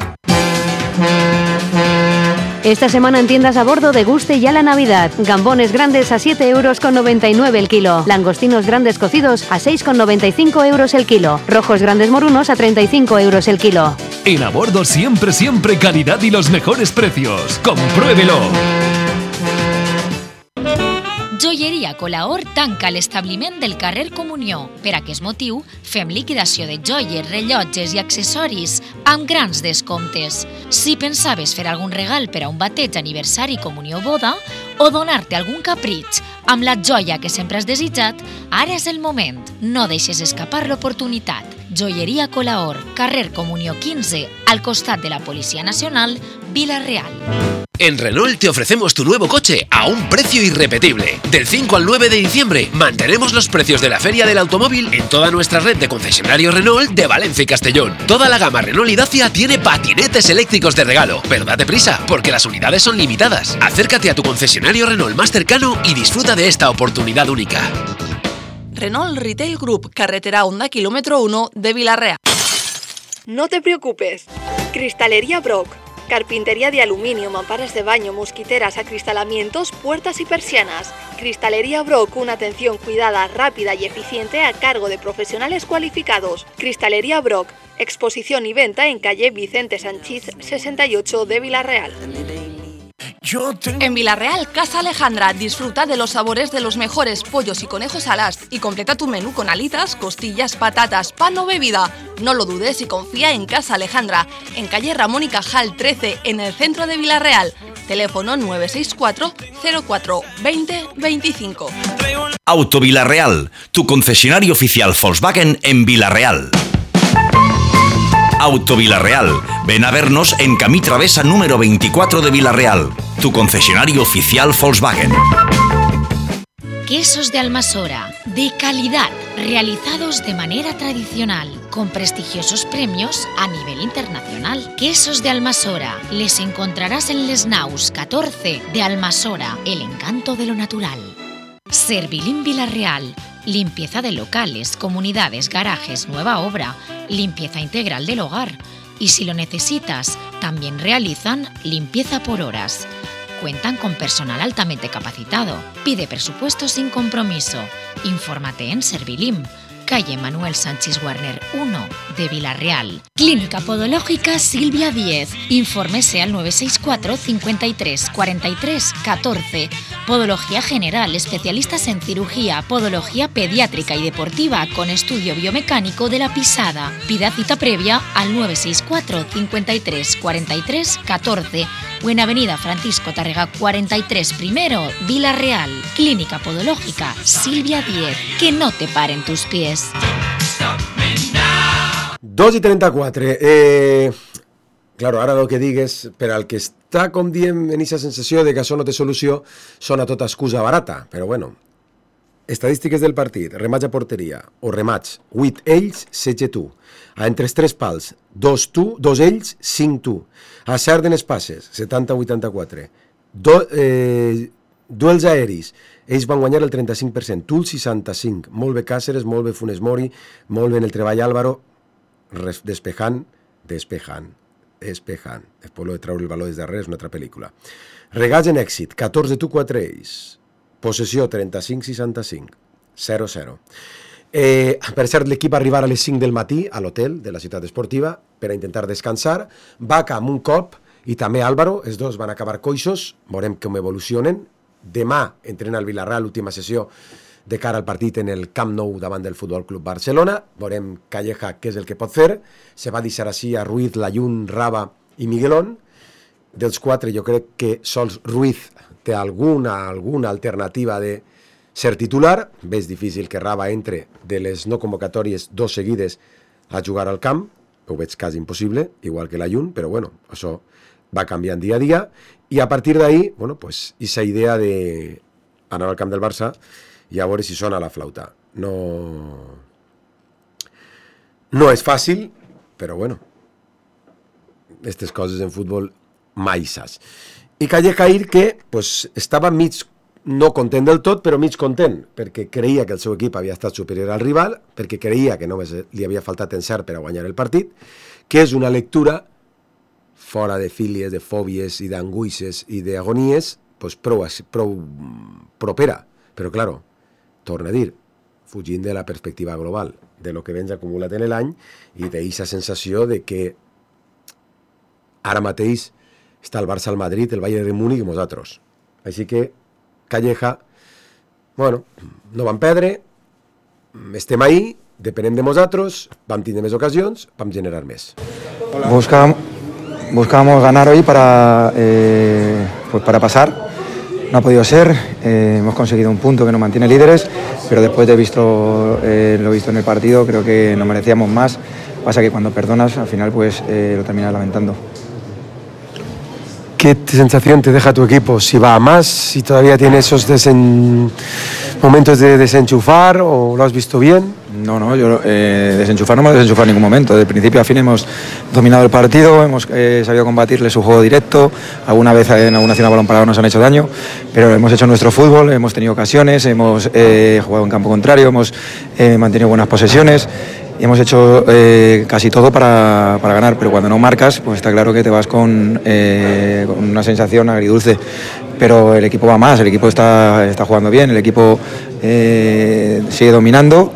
Esta semana en tiendas a bordo deguste ya la Navidad. Gambones grandes a siete euros con noventa y nueve el kilo. Langostinos grandes cocidos a seis con noventa y cinco euros el kilo. Rojos grandes morunos a treinta y cinco euros el kilo. En a bordo siempre, siempre calidad y los mejores precios. ¡Compruébelo! Joieria Colaor tanca l'establiment del carrer Comunió. Per aquest motiu, fem liquidació de joies, rellotges i accessoris amb grans descomptes. Si pensaves fer algun regal per a un bateig, aniversari, comunió o boda, o donar-te algun capritx amb la joia que sempre has desitjat, ara és el moment. No deixes escapar l'oportunitat. Joieria Colaor, carrer Comunió quinze, al costat de la Policía Nacional, Vila-real. En Renault te ofrecemos tu nuevo coche a un precio irrepetible. Del cinco al nueve de diciembre mantenemos los precios de la Feria del Automóvil en toda nuestra red de concesionarios Renault de Valencia y Castellón. Toda la gama Renault y Dacia tiene patinetes eléctricos de regalo. Pero date prisa, porque las unidades son limitadas. Acércate a tu concesionario Renault más cercano y disfruta de esta oportunidad única. Renault Retail Group, carretera Onda, kilómetro uno de Villarreal. No te preocupes. Cristalería Brock. Carpintería de aluminio, mamparas de baño, mosquiteras, acristalamientos, puertas y persianas. Cristalería Brock, una atención cuidada, rápida y eficiente a cargo de profesionales cualificados. Cristalería Brock, exposición y venta en calle Vicente Sanchís sesenta y ocho de Villarreal. En Villarreal, Casa Alejandra, disfruta de los sabores de los mejores pollos y conejos alas y completa tu menú con alitas, costillas, patatas, pan o bebida. No lo dudes y confía en Casa Alejandra, en calle Ramón y Cajal trece, en el centro de Villarreal. Teléfono nueve seis cuatro cero cuatro veinte veinticinco. Auto Villarreal, tu concesionario oficial Volkswagen en Villarreal. Auto Villarreal. Ven a vernos en Camí Travesa número veinticuatro de Villarreal, tu concesionario oficial Volkswagen. Quesos de Almasora, de calidad, realizados de manera tradicional, con prestigiosos premios a nivel internacional. Quesos de Almasora, les encontrarás en Les Naus catorce de Almasora, el encanto de lo natural. Servilín Villarreal, limpieza de locales, comunidades, garajes, nueva obra, limpieza integral del hogar. Y si lo necesitas, también realizan limpieza por horas. Cuentan con personal altamente capacitado. Pide presupuesto sin compromiso. Infórmate en Servilim, calle Manuel Sánchez Warner uno de Villarreal. Clínica Podológica Silvia Díez. Infórmese al nueve seis cuatro cincuenta y tres cuarenta y tres catorce. Podología general, especialistas en cirugía, podología pediátrica y deportiva con estudio biomecánico de la pisada. Pida cita previa al nueve seis cuatro cincuenta y tres cuarenta y tres catorce o en Avenida Francisco Tárrega cuarenta y tres primero, Villarreal. Clínica Podológica Silvia Díez. Que no te paren tus pies. dos i trenta-quatre. Eh, claro, ara el que digues, per al que està, com diem, en aquesta sensació de que això no té solució, sona tota excusa barata. Però bueno, estadístiques del partit, remats a porteria o remats, vuit ells, setze tu. A entre els tres pals, dos tu, dos ells, cinc tu. A cert en els passes, setanta a vuitanta-quatre. Do, eh, duels aeris, ells van guanyar el trenta-cinc per cent, tu el seixanta-cinc. Molt bé Càceres, molt bé Funes Mori, molt bé en el treball Álvaro, despejant, despejant, despejant. Després de treure el valor des darrere és una altra pel·lícula. Regats en èxit, catorze tu, quatre ells. Possessió, trenta-cinc seixanta-cinc. zero zero. Eh, per cert, l'equip va arribar a les cinc del matí a l'hotel de la ciutat esportiva per a intentar descansar. Vaca amb un cop i també Álvaro, els dos van acabar coixos, veurem com evolucionen. Demà entrena el Villarreal, l'última sessió de cara al partit en el Camp Nou davant del Futbol Club Barcelona. Veurem Calleja què és el que pot fer. Se va deixar així a Ruiz, Layún, Raba i Miguelón. Dels quatre jo crec que sols Ruiz té alguna, alguna alternativa de ser titular. És difícil que Raba entre de les no convocatòries dos seguides a jugar al camp. Ho veig quasi impossible, igual que Layún, però bueno, això va canviant dia a dia. I a partir d'ahí, bueno, pues, esa idea de anar al camp del Barça i a veure si sona la flauta. No, no és fàcil, però bueno, aquestes coses en futbol mai saps. I Calleja ahir que pues, estava mig, no content del tot, però mig content, perquè creia que el seu equip havia estat superior al rival, perquè creia que només li havia faltat encert per a guanyar el partit, que és una lectura fora de fílies, de fòbies i d'angoixes i d'agonies, pues, prou, prou propera. Però, claro, torna a dir, fugint de la perspectiva global, de lo que vens acumulat en l'any i d'aquesta sensació de que ara mateix està el Barça al Madrid, el Bayern de Múnich i nosaltres. Així que Calleja, bueno, no vam perdre, estem ahí, depenem de nosaltres, vam tindre més ocasions, vam generar més. Buscábamos, buscábamos ganar hoy para, eh, pues para pasar. No ha podido ser, eh, hemos conseguido un punto que nos mantiene líderes, pero después de visto, eh, lo visto en el partido, creo que nos merecíamos más. Pasa que cuando perdonas, al final pues eh, lo terminas lamentando. ¿Qué sensación te deja tu equipo? ¿Si va a más? ¿Si todavía tiene esos desen... momentos de desenchufar o lo has visto bien? No, no, yo eh, desenchufar no me he desenchufado en ningún momento. De principio a fin hemos dominado el partido, hemos eh, sabido combatirle su juego directo. Alguna vez en alguna acción a balón parado nos han hecho daño, pero hemos hecho nuestro fútbol, hemos tenido ocasiones, hemos eh, jugado en campo contrario, hemos eh, mantenido buenas posesiones. Y hemos hecho eh, casi todo para, para ganar, pero cuando no marcas, pues está claro que te vas con, eh, con una sensación agridulce. Pero el equipo va más, el equipo está, está jugando bien, el equipo eh, sigue dominando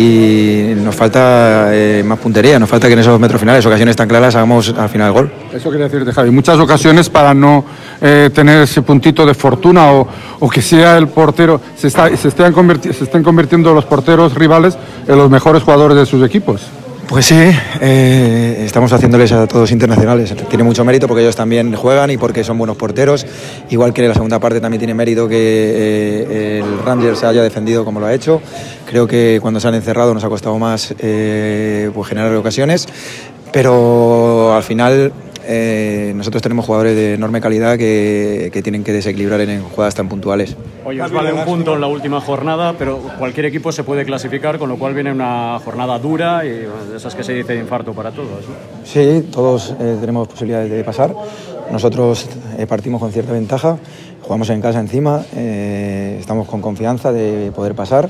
y nos falta eh, más puntería, nos falta que en esos metros finales, ocasiones tan claras, hagamos al final el gol. Eso quería decirte, Javi, muchas ocasiones para no eh, tener ese puntito de fortuna o, o que sea el portero, se, está, se, estén convirti- se estén convirtiendo los porteros rivales en los mejores jugadores de sus equipos. Pues sí, eh, estamos haciéndoles a todos internacionales. Tiene mucho mérito porque ellos también juegan y porque son buenos porteros. Igual que en la segunda parte también tiene mérito que eh, el Rangers se haya defendido como lo ha hecho. Creo que cuando se han encerrado nos ha costado más eh, pues generar ocasiones, pero al final eh, nosotros tenemos jugadores de enorme calidad que, que tienen que desequilibrar en jugadas tan puntuales. Hoy os vale un punto en la última jornada, pero cualquier equipo se puede clasificar, con lo cual viene una jornada dura y de esas que se dice de infarto para todos, ¿no? Sí, todos eh, tenemos posibilidades de pasar. Nosotros eh, partimos con cierta ventaja, jugamos en casa encima, eh, estamos con confianza de poder pasar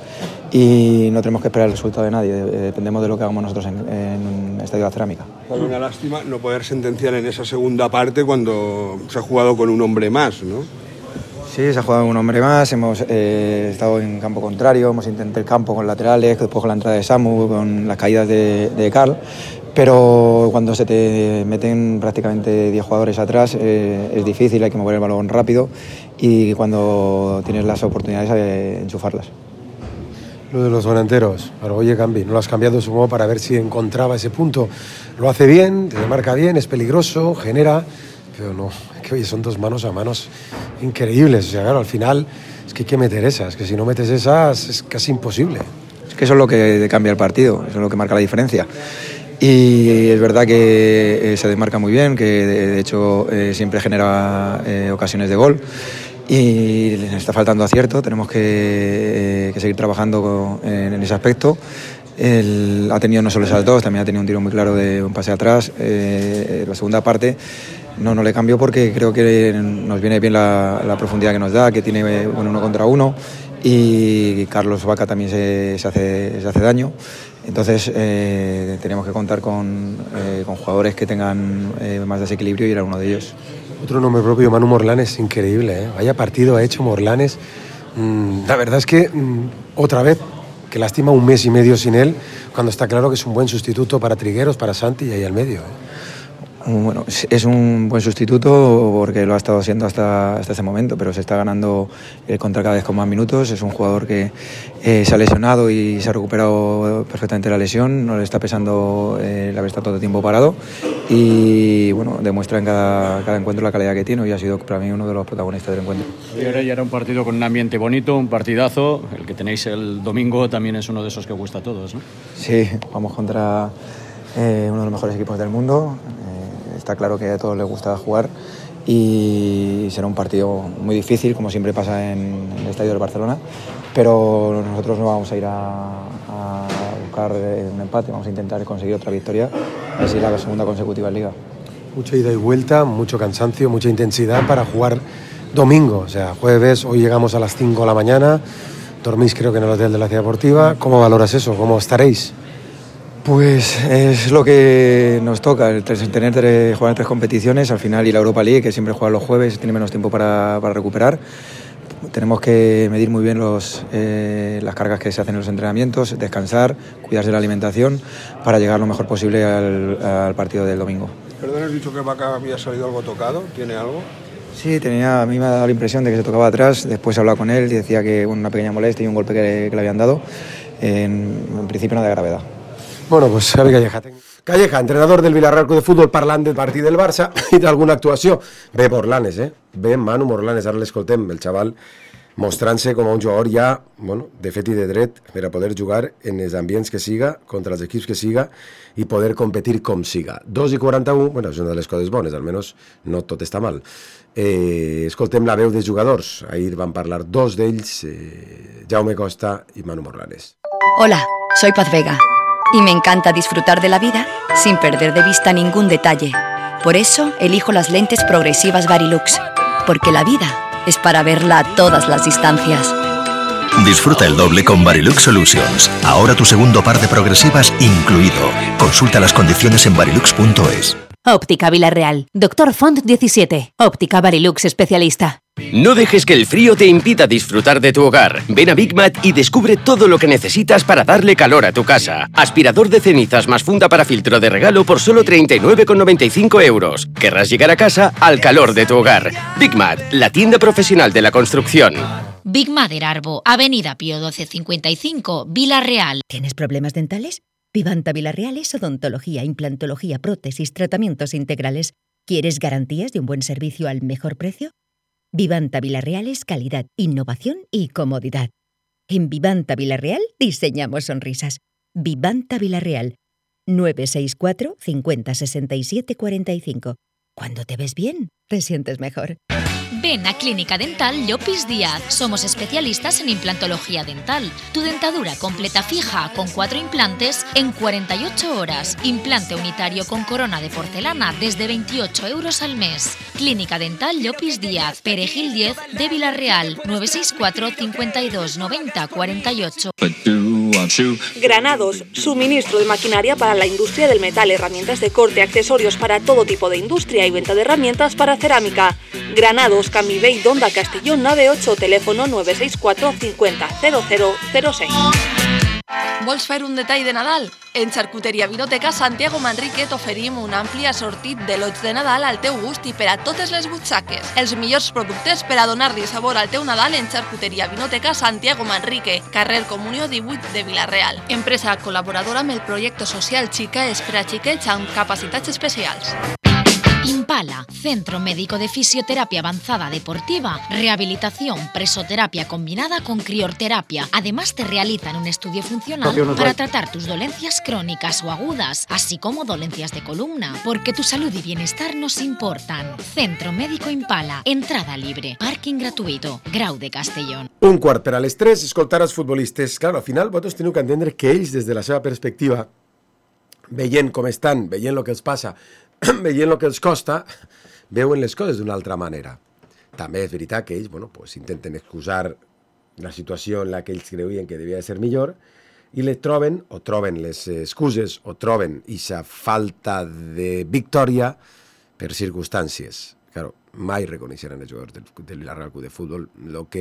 y no tenemos que esperar el resultado de nadie, de, dependemos de lo que hagamos nosotros en, en Estadio de la Cerámica. Una lástima no poder sentenciar en esa segunda parte cuando se ha jugado con un hombre más, ¿no? Sí, se ha jugado con un hombre más, hemos eh, estado en campo contrario, hemos intentado el campo con laterales, después con la entrada de Samu, con las caídas de, de Karl, pero cuando se te meten prácticamente diez jugadores atrás eh, es difícil, hay que mover el balón rápido y cuando tienes las oportunidades de enchufarlas. Lo de los delanteros, pero oye, Cambi, no lo has cambiado supongo para ver si encontraba ese punto. Lo hace bien, te marca bien, es peligroso, genera, pero no, es que oye, son dos manos a manos increíbles. O sea, claro, al final es que hay que meter esas, que si no metes esas es casi imposible. Es que eso es lo que cambia el partido, eso es lo que marca la diferencia. Y es verdad que eh, se desmarca muy bien, que de, de hecho eh, siempre genera eh, ocasiones de gol y le está faltando acierto, tenemos que, eh, que seguir trabajando con, en, en ese aspecto. Él ha tenido no solo esas dos, también ha tenido un tiro muy claro de un pase atrás. Eh, la segunda parte no, no le cambio porque creo que nos viene bien la, la profundidad que nos da, que tiene bueno, uno contra uno y Carlos Vaca también se, se, hace, se hace daño. Entonces eh, tenemos que contar con, eh, con jugadores que tengan eh, más desequilibrio y era uno de ellos. Otro nombre propio, Manu Morlanes, increíble, ¿eh? Vaya partido ha hecho Morlanes. Mm, la verdad es que mm, otra vez que lástima un mes y medio sin él, cuando está claro que es un buen sustituto para Trigueros, para Santi y ahí al medio. ¿eh? Bueno, es un buen sustituto porque lo ha estado siendo hasta, hasta este momento, pero se está ganando el contra cada vez con más minutos. Es un jugador que eh, se ha lesionado y se ha recuperado perfectamente la lesión, no le está pesando eh, el haber estado todo el tiempo parado y bueno, demuestra en cada, cada encuentro la calidad que tiene y ha sido para mí uno de los protagonistas del encuentro. Y ahora ya era un partido con un ambiente bonito, un partidazo, el que tenéis el domingo también es uno de esos que gusta a todos, ¿no? Sí, vamos contra eh, uno de los mejores equipos del mundo. Está claro que a todos les gusta jugar y será un partido muy difícil, como siempre pasa en el estadio del Barcelona, pero nosotros no vamos a ir a, a buscar un empate, vamos a intentar conseguir otra victoria, así la segunda consecutiva en Liga. Mucha ida y vuelta, mucho cansancio, mucha intensidad para jugar domingo, o sea, jueves, hoy llegamos a las cinco de la mañana, dormís creo que en el hotel de la Ciudad Deportiva. ¿Cómo valoras eso? ¿Cómo estaréis? Pues es lo que nos toca, el tener que jugar en tres competiciones, al final, y la Europa League, que siempre juega los jueves, tiene menos tiempo para, para recuperar. Tenemos que medir muy bien los, eh, las cargas que se hacen en los entrenamientos, descansar, cuidarse de la alimentación para llegar lo mejor posible al, al partido del domingo. Perdón, has dicho que Vaca había salido algo tocado, ¿tiene algo? Sí, tenía, a mí me ha dado la impresión de que se tocaba atrás, después he hablado con él y decía que bueno, una pequeña molestia y un golpe que, que le habían dado, en, en principio no de gravedad. Bueno, pues Xavi Calleja. Calleja, entrenador del Villarreal Club de Futbol, parlant del partit del Barça i d'alguna actuació. Bé Morlanes, eh? Bé Manu Morlanes, ara l'escoltem, el xaval mostrant-se com a un jugador ja, bueno, de fet i de dret per a poder jugar en els ambients que siga, contra els equips que siga i poder competir com siga. dos i quaranta-u, bueno, és una de les coses bones, almenys no tot està mal. Eh, escoltem la veu dels jugadors. Ahir van parlar dos d'ells, eh, Jaume Costa i Manu Morlanes. Hola, soy Paz Vega. Y me encanta disfrutar de la vida sin perder de vista ningún detalle. Por eso elijo las lentes progresivas Varilux, porque la vida es para verla a todas las distancias. Disfruta el doble con Varilux Solutions. Ahora tu segundo par de progresivas incluido. Consulta las condiciones en varilux punto es. Óptica Villarreal. Doctor Font diecisiete. Óptica Varilux especialista. No dejes que el frío te impida disfrutar de tu hogar. Ven a Big Mat y descubre todo lo que necesitas para darle calor a tu casa. Aspirador de cenizas más funda para filtro de regalo por solo treinta y nueve con noventa y cinco euros. Querrás llegar a casa al calor de tu hogar. Big Mat, la tienda profesional de la construcción. Big Mother Arbo, Avenida Pío doce cincuenta y cinco, Villarreal. ¿Tienes problemas dentales? Vivanta Villarreal es odontología, implantología, prótesis, tratamientos integrales. ¿Quieres garantías de un buen servicio al mejor precio? Vivanta Villarreal es calidad, innovación y comodidad. En Vivanta Villarreal diseñamos sonrisas. Vivanta Villarreal, nueve seis cuatro, cincuenta, sesenta y siete, cuarenta y cinco. Cuando te ves bien, te sientes mejor. Ven a Clínica Dental Llopis Díaz. Somos especialistas en implantología dental. Tu dentadura completa fija con cuatro implantes en cuarenta y ocho horas. Implante unitario con corona de porcelana desde veintiocho euros al mes. Clínica Dental Llopis Díaz, Perejil diez de Villarreal, nueve seis cuatro, cincuenta y dos, noventa, cuarenta y ocho. Granados, suministro de maquinaria para la industria del metal, herramientas de corte, accesorios para todo tipo de industria y venta de herramientas para cerámica. Granados, Camivey, Donda, Castellón, nave ocho, teléfono nueve seis cuatro, cincuenta, cero cero cero seis. Vols fer un detall de Nadal? En Xarcuteria Vinoteca Santiago Manrique t'oferim un ampli assortit de lots de Nadal al teu gust i per a totes les butxaques. Els millors productes per a donar-li sabor al teu Nadal en Xarcuteria Vinoteca Santiago Manrique, carrer Comunió divuit de Vila-real. Empresa col·laboradora amb el projecte social Xica és per a xiquets amb capacitats especials. Impala, Centro Médico de Fisioterapia Avanzada Deportiva, rehabilitación, presoterapia combinada con criorterapia. Además te realizan un estudio funcional para tratar tus dolencias crónicas o agudas, así como dolencias de columna, porque tu salud y bienestar nos importan. Centro Médico Impala, entrada libre, parking gratuito, Grau de Castellón. Un quart per a les tres, escoltar els futbolistes. Claro, al final vosaltres teniu que entendre que ells, des de la seva perspectiva, veient com estan, veient el que els passa, veient el que els costa, veuen les coses d'una altra manera. També és veritat que ells bueno, pues, intenten excusar la situació en la que ells creuen que devia ser millor i les troben, o troben les excuses, o troben aquesta falta de victòria per circumstàncies. Claro, mai reconeixeran els jugadors del, del Villarreal Club de Futbol el que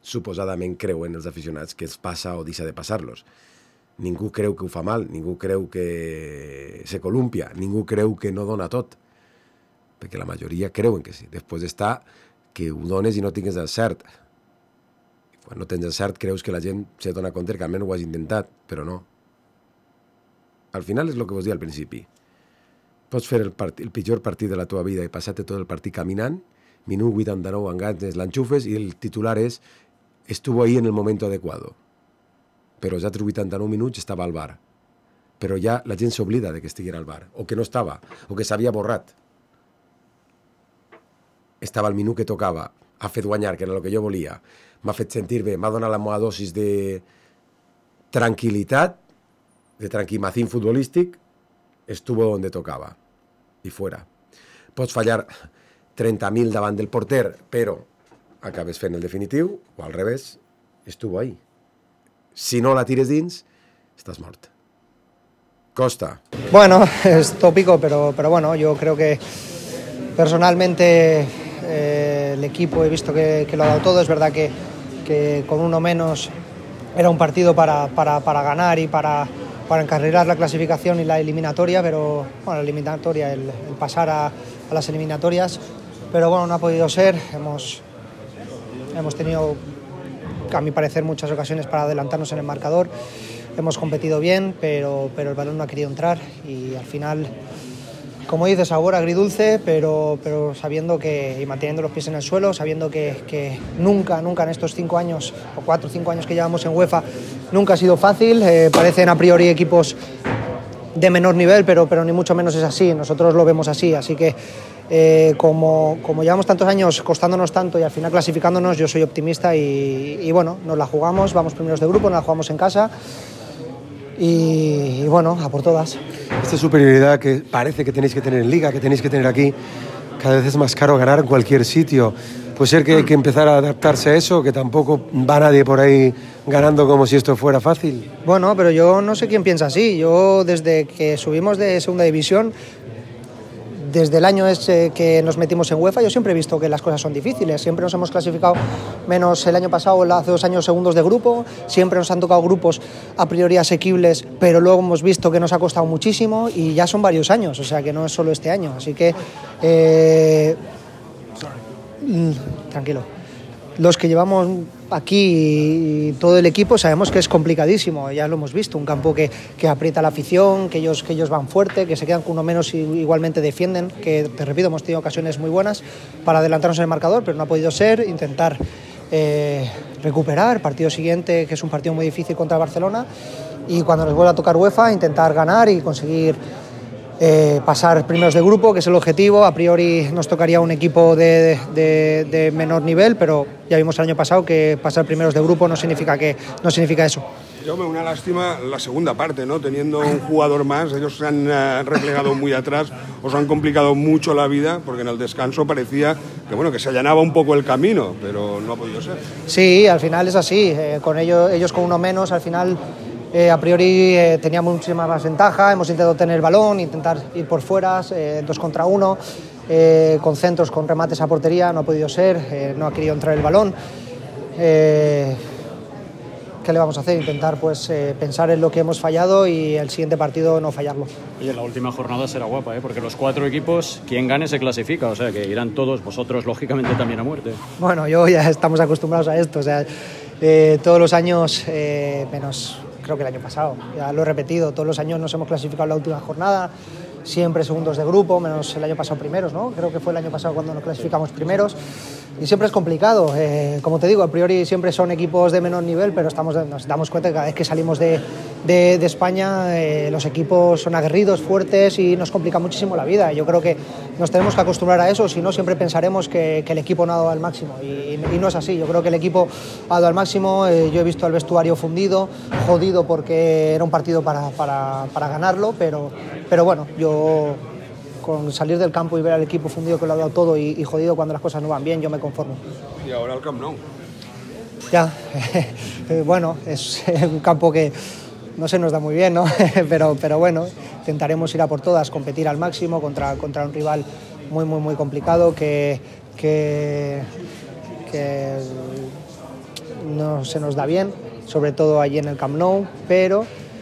suposadament creuen els aficionats que es passa o deixa de passar-los. Ningú creu que ho fa mal, ningú creu que se columpia, ningú creu que no dona tot, perquè la majoria creuen que sí. Després està que ho dones i no tingues el cert. Quan no tens el cert creus que la gent se dona compte que almenys ho has intentat, però no. Al final és el que vos deia al principi. Pots fer el, part, el pitjor partit de la teva vida i passar-te tot el partit caminant, minut vuitanta-nou enganxes, l'enxufes i el titular és estuvo ahí en el momento adecuado. Però els altres vuitanta-nou minuts estava al bar. Però ja la gent s'oblida de que estiguera al bar, o que no estava, o que s'havia borrat. Estava al minut que tocava, ha fet guanyar, que era el que jo volia, m'ha fet sentir bé, m'ha donat la meva dosis de tranquil·litat, de tranquimacín futbolístic, estuvo donde tocava, i fuera. Pots fallar trenta mil davant del porter, però acabes fent el definitiu, o al revés, estuvo ahí. Si no la tires dins, estàs mort. Costa. Bueno, es tópico, pero, pero bueno, yo creo que personalmente eh, el equipo he visto que, que lo ha dado todo. Es verdad que, que con uno menos era un partido para, para, para ganar y para, para encarrilar la clasificación y la eliminatoria, pero bueno, la eliminatoria, el, el pasar a, a las eliminatorias, pero bueno, no ha podido ser. Hemos, hemos tenido, a mi parecer, muchas ocasiones para adelantarnos en el marcador. Hemos competido bien, pero, pero el balón no ha querido entrar y al final, como dices, sabor agridulce, pero, pero sabiendo que, y manteniendo los pies en el suelo, sabiendo que, que nunca, nunca en estos cinco años, o cuatro o cinco años que llevamos en UEFA, nunca ha sido fácil. Eh, parecen a priori equipos de menor nivel, pero, pero ni mucho menos es así. Nosotros lo vemos así, así que eh, como, como llevamos tantos años costándonos tanto y al final clasificándonos, yo soy optimista y, y bueno, nos la jugamos, vamos primeros de grupo, nos la jugamos en casa. Y, y bueno, a por todas. Esta superioridad que parece que tenéis que tener en Liga, que tenéis que tener aquí, cada vez es más caro ganar en cualquier sitio. Puede ser que hay que empezar a adaptarse a eso, que tampoco va nadie por ahí ganando como si esto fuera fácil. Bueno, pero yo no sé quién piensa así. Yo desde que subimos de segunda división, desde el año ese que nos metimos en UEFA, yo siempre he visto que las cosas son difíciles. Siempre nos hemos clasificado, menos el año pasado, hace dos años, segundos de grupo. Siempre nos han tocado grupos a priori asequibles, pero luego hemos visto que nos ha costado muchísimo y ya son varios años, o sea que no es solo este año. Así que, eh, tranquilo. Los que llevamos aquí y todo el equipo sabemos que es complicadísimo, ya lo hemos visto, un campo que, que aprieta la afición, que ellos, que ellos van fuerte, que se quedan con uno menos y igualmente defienden, que te repito, hemos tenido ocasiones muy buenas para adelantarnos en el marcador, pero no ha podido ser, intentar eh, recuperar, partido siguiente, que es un partido muy difícil contra Barcelona, y cuando nos vuelva a tocar UEFA, intentar ganar y conseguir Eh, pasar primeros de grupo, que es el objetivo. A priori nos tocaría un equipo de, de, de menor nivel, pero ya vimos el año pasado que pasar primeros de grupo no significa, que, no significa eso. Yo me una lástima la segunda parte, ¿no? Teniendo un jugador más, ellos se han uh, replegado muy atrás, os han complicado mucho la vida, porque en el descanso parecía que, bueno, que se allanaba un poco el camino, pero no ha podido ser. Sí, al final es así, eh, con ellos, ellos con uno menos, al final Eh, a priori eh, teníamos muchísima más ventaja, hemos intentado tener el balón, intentar ir por fuera, eh, dos contra uno, eh, con centros, con remates a portería, no ha podido ser, eh, no ha querido entrar el balón. Eh, ¿Qué le vamos a hacer? Intentar pues eh, pensar en lo que hemos fallado y el siguiente partido no fallarlo. Oye, la última jornada será guapa, ¿eh? Porque los cuatro equipos, quien gane se clasifica, o sea que irán todos, vosotros lógicamente también a muerte. Bueno, yo ya estamos acostumbrados a esto, o sea, eh, todos los años, eh, menos creo que el año pasado, ya lo he repetido, todos los años nos hemos clasificado en la última jornada, siempre segundos de grupo, menos el año pasado primeros, ¿no? Creo que fue el año pasado cuando nos clasificamos primeros y siempre es complicado, eh, como te digo, a priori siempre son equipos de menor nivel, pero estamos, nos damos cuenta que cada vez que salimos de, de, de España eh, los equipos son aguerridos, fuertes y nos complica muchísimo la vida. Yo creo que nos tenemos que acostumbrar a eso, si no siempre pensaremos que, que el equipo no ha dado al máximo y, y no es así. Yo creo que el equipo ha dado al máximo, eh, yo he visto al vestuario fundido, jodido porque era un partido para, para, para ganarlo, pero, pero bueno, yo con salir del campo y ver al equipo fundido que lo ha dado todo y, y jodido cuando las cosas no van bien, yo me conformo. Y ahora el Camp Nou. Ya, bueno, es un campo que no se nos da muy bien, ¿no? pero, pero bueno, intentaremos ir a por todas, competir al máximo contra, contra un rival muy, muy, muy complicado que, que, que no se nos da bien, sobre todo allí en el Camp Nou, pero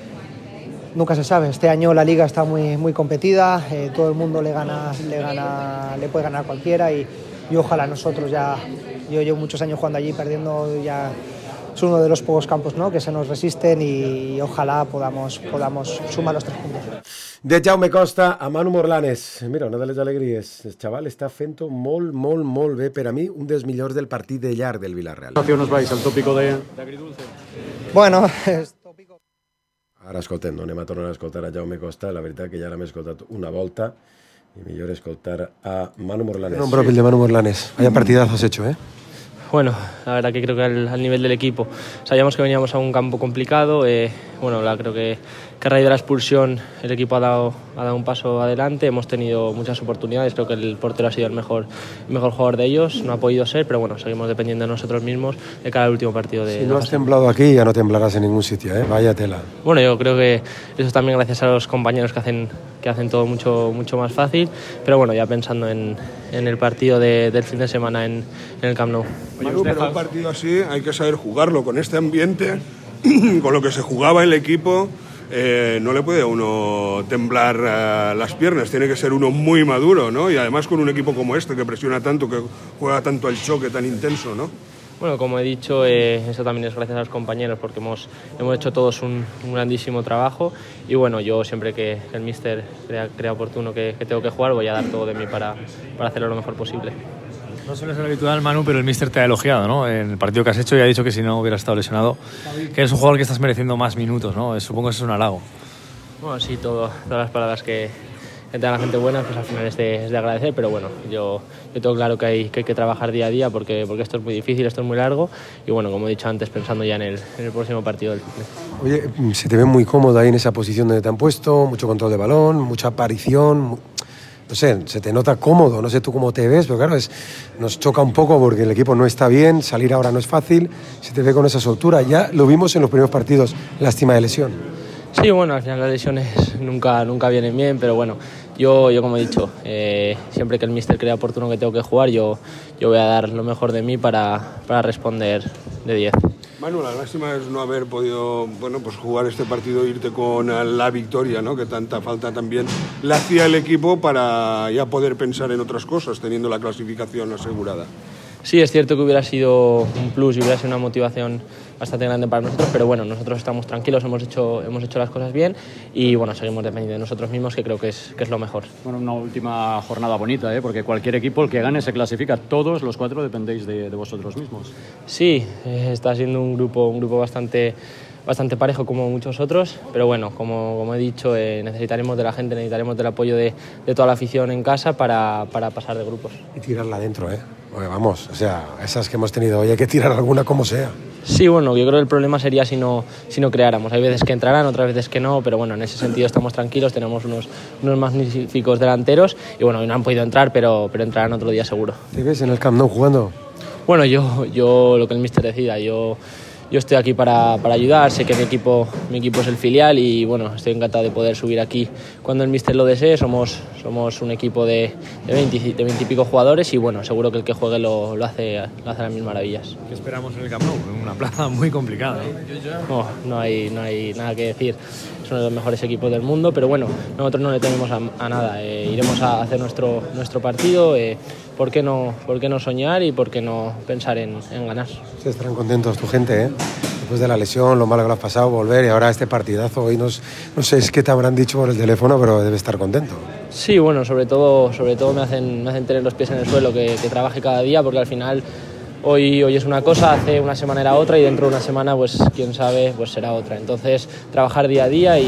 nunca se sabe. Este año la liga está muy, muy competida, eh, todo el mundo le gana, le gana, le puede ganar a cualquiera y, y ojalá nosotros ya, yo llevo muchos años jugando allí, perdiendo ya, es uno de los pocos campos, ¿no?, que se nos resisten y, y ojalá podamos, podamos sumar los tres puntos. De Jaume Costa a Manu Morlanes. Mira, una de les alegries. El xaval està fent-ho molt, molt, molt bé. Per a mi, un dels millors del partit de llarg del Villarreal. ¿Qué nos vais al tópico de, de agridulce? Bueno, és tópico. Ara escoltem, no anem a tornar a escoltar a Jaume Costa. La veritat que ja l'hem escoltat una volta i millor escoltar a Manu Morlanes. Un propio el de Manu Morlanes. Vaya partidazo has hecho, ¿eh? Bueno, la verdad que creo que al, al nivel del equipo sabíamos que veníamos a un campo complicado. Eh, bueno, la, creo que, que a raíz de la expulsión el equipo ha dado, ha dado un paso adelante. Hemos tenido muchas oportunidades. Creo que el portero ha sido el mejor, el mejor jugador de ellos. No ha podido ser, pero bueno, seguimos dependiendo de nosotros mismos de cara al último partido de. Si no has temblado aquí, ya no temblarás en ningún sitio, ¿eh? Vaya tela. Bueno, yo creo que eso es también gracias a los compañeros que hacen que hacen todo mucho mucho más fácil. Pero bueno, ya pensando en, en el partido de, del fin de semana en, en el Camp Nou. Manu, pero un partido así hay que saber jugarlo con este ambiente, con lo que se jugaba el equipo. Eh, no le puede a uno temblar uh, las piernas, tiene que ser uno muy maduro, ¿no? Y además con un equipo como este que presiona tanto, que juega tanto el choque tan intenso, ¿no? Bueno, como he dicho, eh, eso también es gracias a los compañeros porque hemos, hemos hecho todos un, un grandísimo trabajo y bueno, yo siempre que el míster crea, crea oportuno que, que tengo que jugar voy a dar todo de mí para, para hacerlo lo mejor posible. No suele ser habitual, Manu, pero el míster te ha elogiado, ¿no? En el partido que has hecho y ha dicho que si no hubieras estado lesionado, que eres un jugador que estás mereciendo más minutos, ¿no? Supongo que eso es un halago. Bueno, sí, todo, todas las palabras que, que te da la gente buena, pues al final es de, es de agradecer, pero bueno, yo, yo tengo claro que hay, que hay que trabajar día a día porque, porque esto es muy difícil, esto es muy largo y bueno, como he dicho antes, pensando ya en el, en el próximo partido del Triple. Oye, se te ve muy cómodo ahí en esa posición donde te han puesto, mucho control de balón, mucha aparición. No sé, se te nota cómodo, no sé tú cómo te ves, pero claro, es, nos choca un poco porque el equipo no está bien, salir ahora no es fácil, se te ve con esa soltura, ya lo vimos en los primeros partidos, lástima de lesión. Sí, bueno, al final las lesiones nunca, nunca vienen bien, pero bueno, yo, yo como he dicho, eh, siempre que el míster crea oportuno que tengo que jugar, yo, yo voy a dar lo mejor de mí para, para responder de diez. Manu, la lástima es no haber podido, bueno, pues jugar este partido e irte con la victoria, ¿no? Que tanta falta también le hacía el equipo para ya poder pensar en otras cosas, teniendo la clasificación asegurada. Sí, es cierto que hubiera sido un plus y hubiera sido una motivación bastante grande para nosotros, pero bueno, nosotros estamos tranquilos, hemos hecho, hemos hecho las cosas bien y bueno, seguimos dependiendo de nosotros mismos, que creo que es, que es lo mejor. Bueno, una última jornada bonita, ¿eh? Porque cualquier equipo, el que gane, se clasifica. Todos los cuatro dependéis de, de vosotros mismos. Sí, eh, está siendo un grupo, un grupo bastante... bastante parejo como muchos otros, pero bueno, como, como he dicho, eh, necesitaremos de la gente, necesitaremos del apoyo de, de toda la afición en casa para, para pasar de grupos. Y tirarla adentro, ¿eh? Oye, vamos, o sea, esas que hemos tenido hoy hay que tirar alguna como sea. Sí, bueno, yo creo que el problema sería si no, si no creáramos. Hay veces que entrarán, otras veces que no, pero bueno, en ese sentido estamos tranquilos, tenemos unos, unos magníficos delanteros y bueno, hoy no han podido entrar, pero, pero entrarán otro día seguro. ¿Te ves en el Camp Nou jugando? Bueno, yo, yo lo que el míster decida, yo... Yo estoy aquí para, para ayudar, sé que mi equipo, mi equipo es el filial y bueno, estoy encantado de poder subir aquí cuando el míster lo desee. Somos, somos un equipo de, de, veinte, de veinte y pico jugadores y bueno, seguro que el que juegue lo, lo, hace, lo hace a las mil maravillas. ¿Qué esperamos en el Camp Nou? Una plaza muy complicada, ¿no? No, no hay, no hay nada que decir. Es uno de los mejores equipos del mundo, pero bueno, nosotros no le tememos a, a nada. Eh, iremos a hacer nuestro, nuestro partido. Eh, ¿Por qué no, por qué no soñar y por qué no pensar en, en ganar? Sí, estarán contentos tu gente, ¿eh? Después de la lesión, lo malo que lo has pasado, volver y ahora este partidazo. Hoy nos, no sé, es que te habrán dicho por el teléfono, pero debe estar contento. Sí, bueno, sobre todo, sobre todo me hacen, me hacen tener los pies en el suelo, que, que trabaje cada día, porque al final hoy, hoy es una cosa, hace una semana era otra y dentro de una semana, pues quién sabe, pues será otra. Entonces, trabajar día a día y,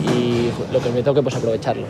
y lo que me toque, pues aprovecharlo.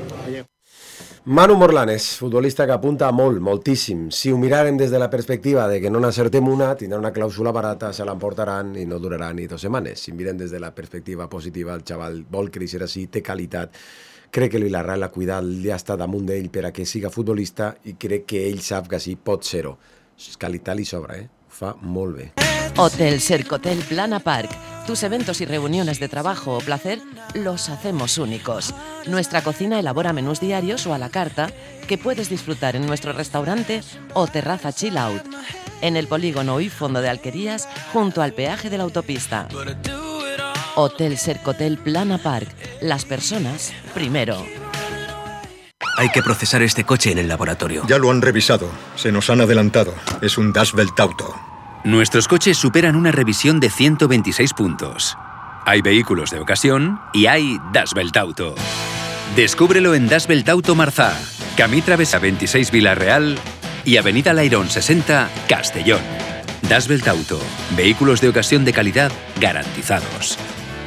Manu Morlanes, futbolista que apunta molt, moltíssim. Si ho miraren des de la perspectiva de que no n'acertem una, tindran una clàusula barata, se l'emportaran i no durarà ni dues setmanes. Si miren des de la perspectiva positiva, el xaval vol créixer així, té qualitat. Crec que el Villarreal l'ha cuidat, ja està damunt d'ell per a que siga futbolista i crec que ell sap que així pot ser-ho. Qualitat li sobra, eh? Ho fa molt bé. Hotel Sercotel Plana Park. Tus eventos y reuniones de trabajo o placer los hacemos únicos. Nuestra cocina elabora menús diarios o a la carta que puedes disfrutar en nuestro restaurante o terraza chill out. en el polígono y fondo de Alquerías, junto al peaje de la autopista. Hotel Sercotel Plana Park. Las personas primero. Hay que procesar este coche en el laboratorio. Ya lo han revisado. Se nos han adelantado. Es un Das Welt Auto. Nuestros coches superan una revisión de ciento veintiséis puntos. Hay vehículos de ocasión y hay Das Welt Auto. Descúbrelo en Das Welt Auto Marzá, Camí Travesa veintiséis Vila-real y Avenida Lairón sesenta, Castellón. Das Welt Auto. Vehículos de ocasión de calidad garantizados.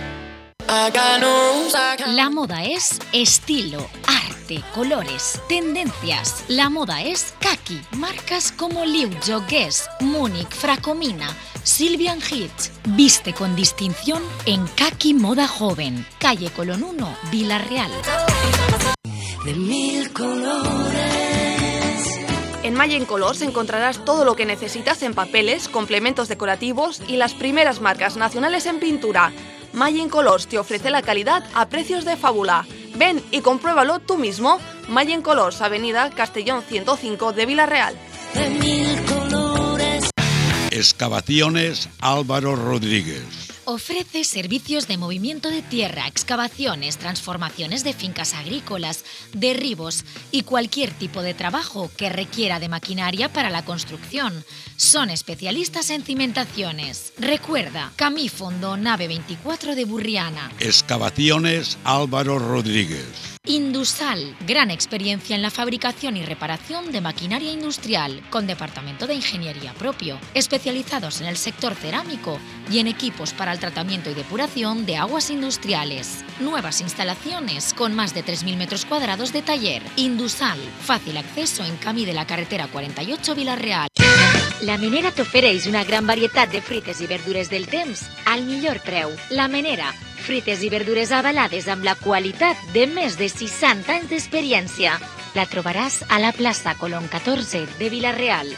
La moda es estilo, arte, colores, tendencias. La moda es Kaki. Marcas como Liujo, Guess, Múnich, Fracomina, Sylvian Hitch. Viste con distinción en Kaki Moda Joven. Calle Colón uno, Vila-real. De mil colores. En Mayen Colors encontrarás todo lo que necesitas en papeles, complementos decorativos y las primeras marcas nacionales en pintura. Mayen Colors te ofrece la calidad a precios de fábula. Ven y compruébalo tú mismo. Mayen Colors, Avenida Castellón ciento cinco de Vila-real. De mil colores. Excavaciones Álvaro Rodríguez. Ofrece servicios de movimiento de tierra, excavaciones, transformaciones de fincas agrícolas, derribos y cualquier tipo de trabajo que requiera de maquinaria para la construcción. Son especialistas en cimentaciones. Recuerda, Camí Fondo, nave veinticuatro de Burriana. Excavaciones Álvaro Rodríguez. Indusal, gran experiencia en la fabricación y reparación de maquinaria industrial, con departamento de ingeniería propio, especializados en el sector cerámico y en equipos para el tratamiento y depuración de aguas industriales. Nuevas instalaciones con más de tres mil metros cuadrados de taller. Indusal, fàcil acceso en camí de la carretera quaranta i ocho Vila-real. La Menera t'ofereix una gran varietat de fruites i verdures del temps al millor preu. La Menera, fruites i verdures avalades amb la qualitat de més de seixanta anys d'experiència. La trobaràs a la plaça Colón catorze de Vila-real.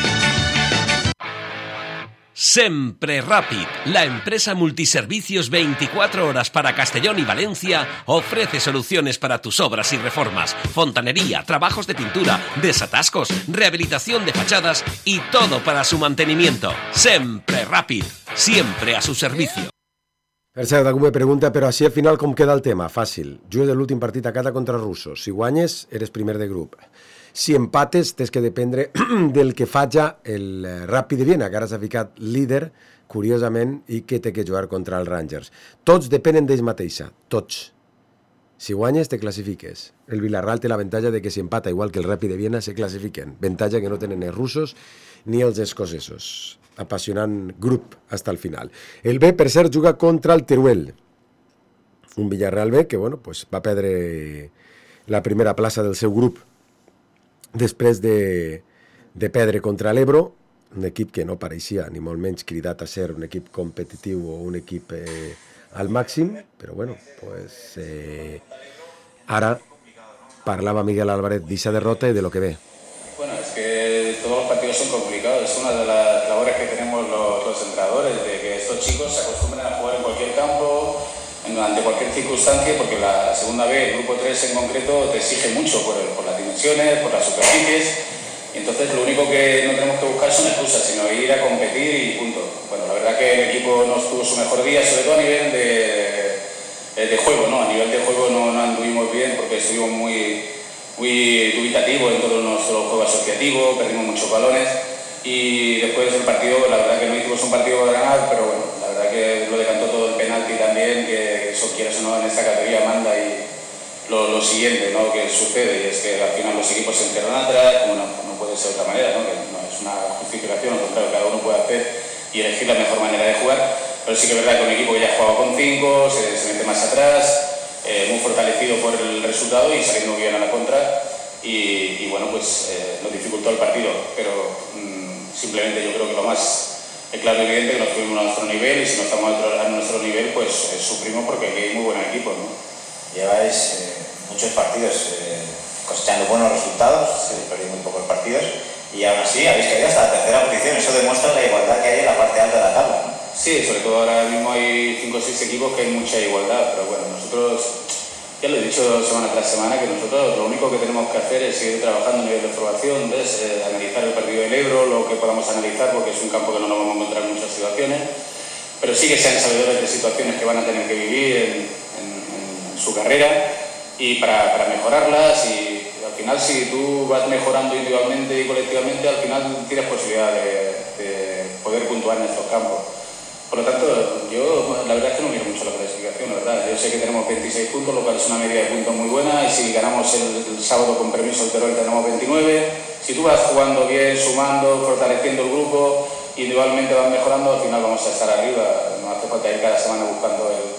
Sempre Rápid, la empresa multiservicios veinticuatro horas para Castellón y Valencia, ofrece soluciones para tus obras y reformas, fontanería, trabajos de pintura, desatascos, rehabilitación de fachadas y todo para su mantenimiento. Sempre Rápid, siempre a su servicio. Per cert, algú me pregunta, però així al final com queda el tema? Fàcil. Jugues l'últim partit a casa contra els russos. Si guanyes, eres primer de grup. Si empates, tens que dependre del que faja el Rapid de Viena, que ara s'ha ficat líder, curiosament, i que té que jugar contra els Rangers. Tots depenen d'ells mateixa, tots. Si guanyes, te classifiques. El Villarreal té l'avantatge de que si empata, igual que el Rapid de Viena, se classifiquen. Avantatge que no tenen els russos ni els escocesos. Apassionant grup fins al final. El B, per cert, juga contra el Teruel. Un Villarreal B que, bueno, pues, va perdre la primera plaça del seu grup després de, de perdre contra l'Ebro, un equip que no pareixia ni molt menys cridat a ser un equip competitiu o un equip eh, al màxim, però bueno, pues, eh, ara parlava Miguel Álvarez d'esa derrota y de lo que ve. Bueno, es que todos los partidos son complicados, es una de las labores que tenemos los, los entrenadores, de que estos chicos se acostumbren a jugar en cualquier campo, en, ante cualquier circunstancia, porque la segunda B, el grupo tres en concreto, te exige mucho por, por las dimensiones, por las superficies, y entonces lo único que no tenemos que buscar son excusas, sino ir a competir y punto. Bueno, la verdad que el equipo no tuvo su mejor día, sobre todo a nivel de, de juego, ¿no? A nivel de juego no, no anduvimos bien porque estuvimos muy, muy dubitativos en todo nuestro juego asociativo, perdimos muchos balones, y después del partido, la verdad que no hicimos un partido para ganar, pero bueno, la verdad que lo decantó todo el penalti también, que eso quieras o no en esta categoría manda, y lo, lo siguiente, ¿no?, que sucede, y es que al final los equipos se enterran atrás, como no, no puede ser de otra manera, ¿no?, que no es una justificación, al contrario, cada uno puede hacer y elegir la mejor manera de jugar, pero sí que es verdad que un equipo que ya ha jugado con cinco, se, se mete más atrás, eh, muy fortalecido por el resultado y saliendo bien a la contra, y, y bueno, pues eh, nos dificultó el partido, pero mmm, simplemente yo creo que lo más claro y evidente que nos tuvimos a nuestro nivel, y si no estamos a nuestro nivel, pues eh, sufrimos porque aquí hay muy buen equipo, ¿no? Lleváis eh, muchos partidos eh, cosechando buenos resultados, eh, perdiendo muy pocos partidos, y aún así habéis caído hasta la tercera posición. Eso demuestra la igualdad que hay en la parte alta de la tabla, ¿no? Sí, sobre todo ahora mismo hay cinco o seis equipos que hay mucha igualdad, pero bueno, nosotros Ya lo he dicho semana tras semana que nosotros lo único que tenemos que hacer es seguir trabajando a nivel de formación, ¿ves? Eh, analizar el partido del Ebro, lo que podamos analizar, porque es un campo que no nos vamos a encontrar en muchas situaciones, pero sí que sean sabedores de situaciones que van a tener que vivir en, en, en su carrera y para, para mejorarlas. Y al final, si tú vas mejorando individualmente y colectivamente, al final tienes posibilidad de, de poder puntuar en estos campos. Por lo tanto, yo la verdad es que no miro mucho la clasificación, la verdad. Yo sé que tenemos veintiséis puntos, lo cual es una media de puntos muy buena, y si ganamos el, el sábado con permiso el Teruel tenemos veintinueve. Si tú vas jugando bien, sumando, fortaleciendo el grupo, individualmente vas mejorando, al final vamos a estar arriba. No hace falta ir cada semana buscando el,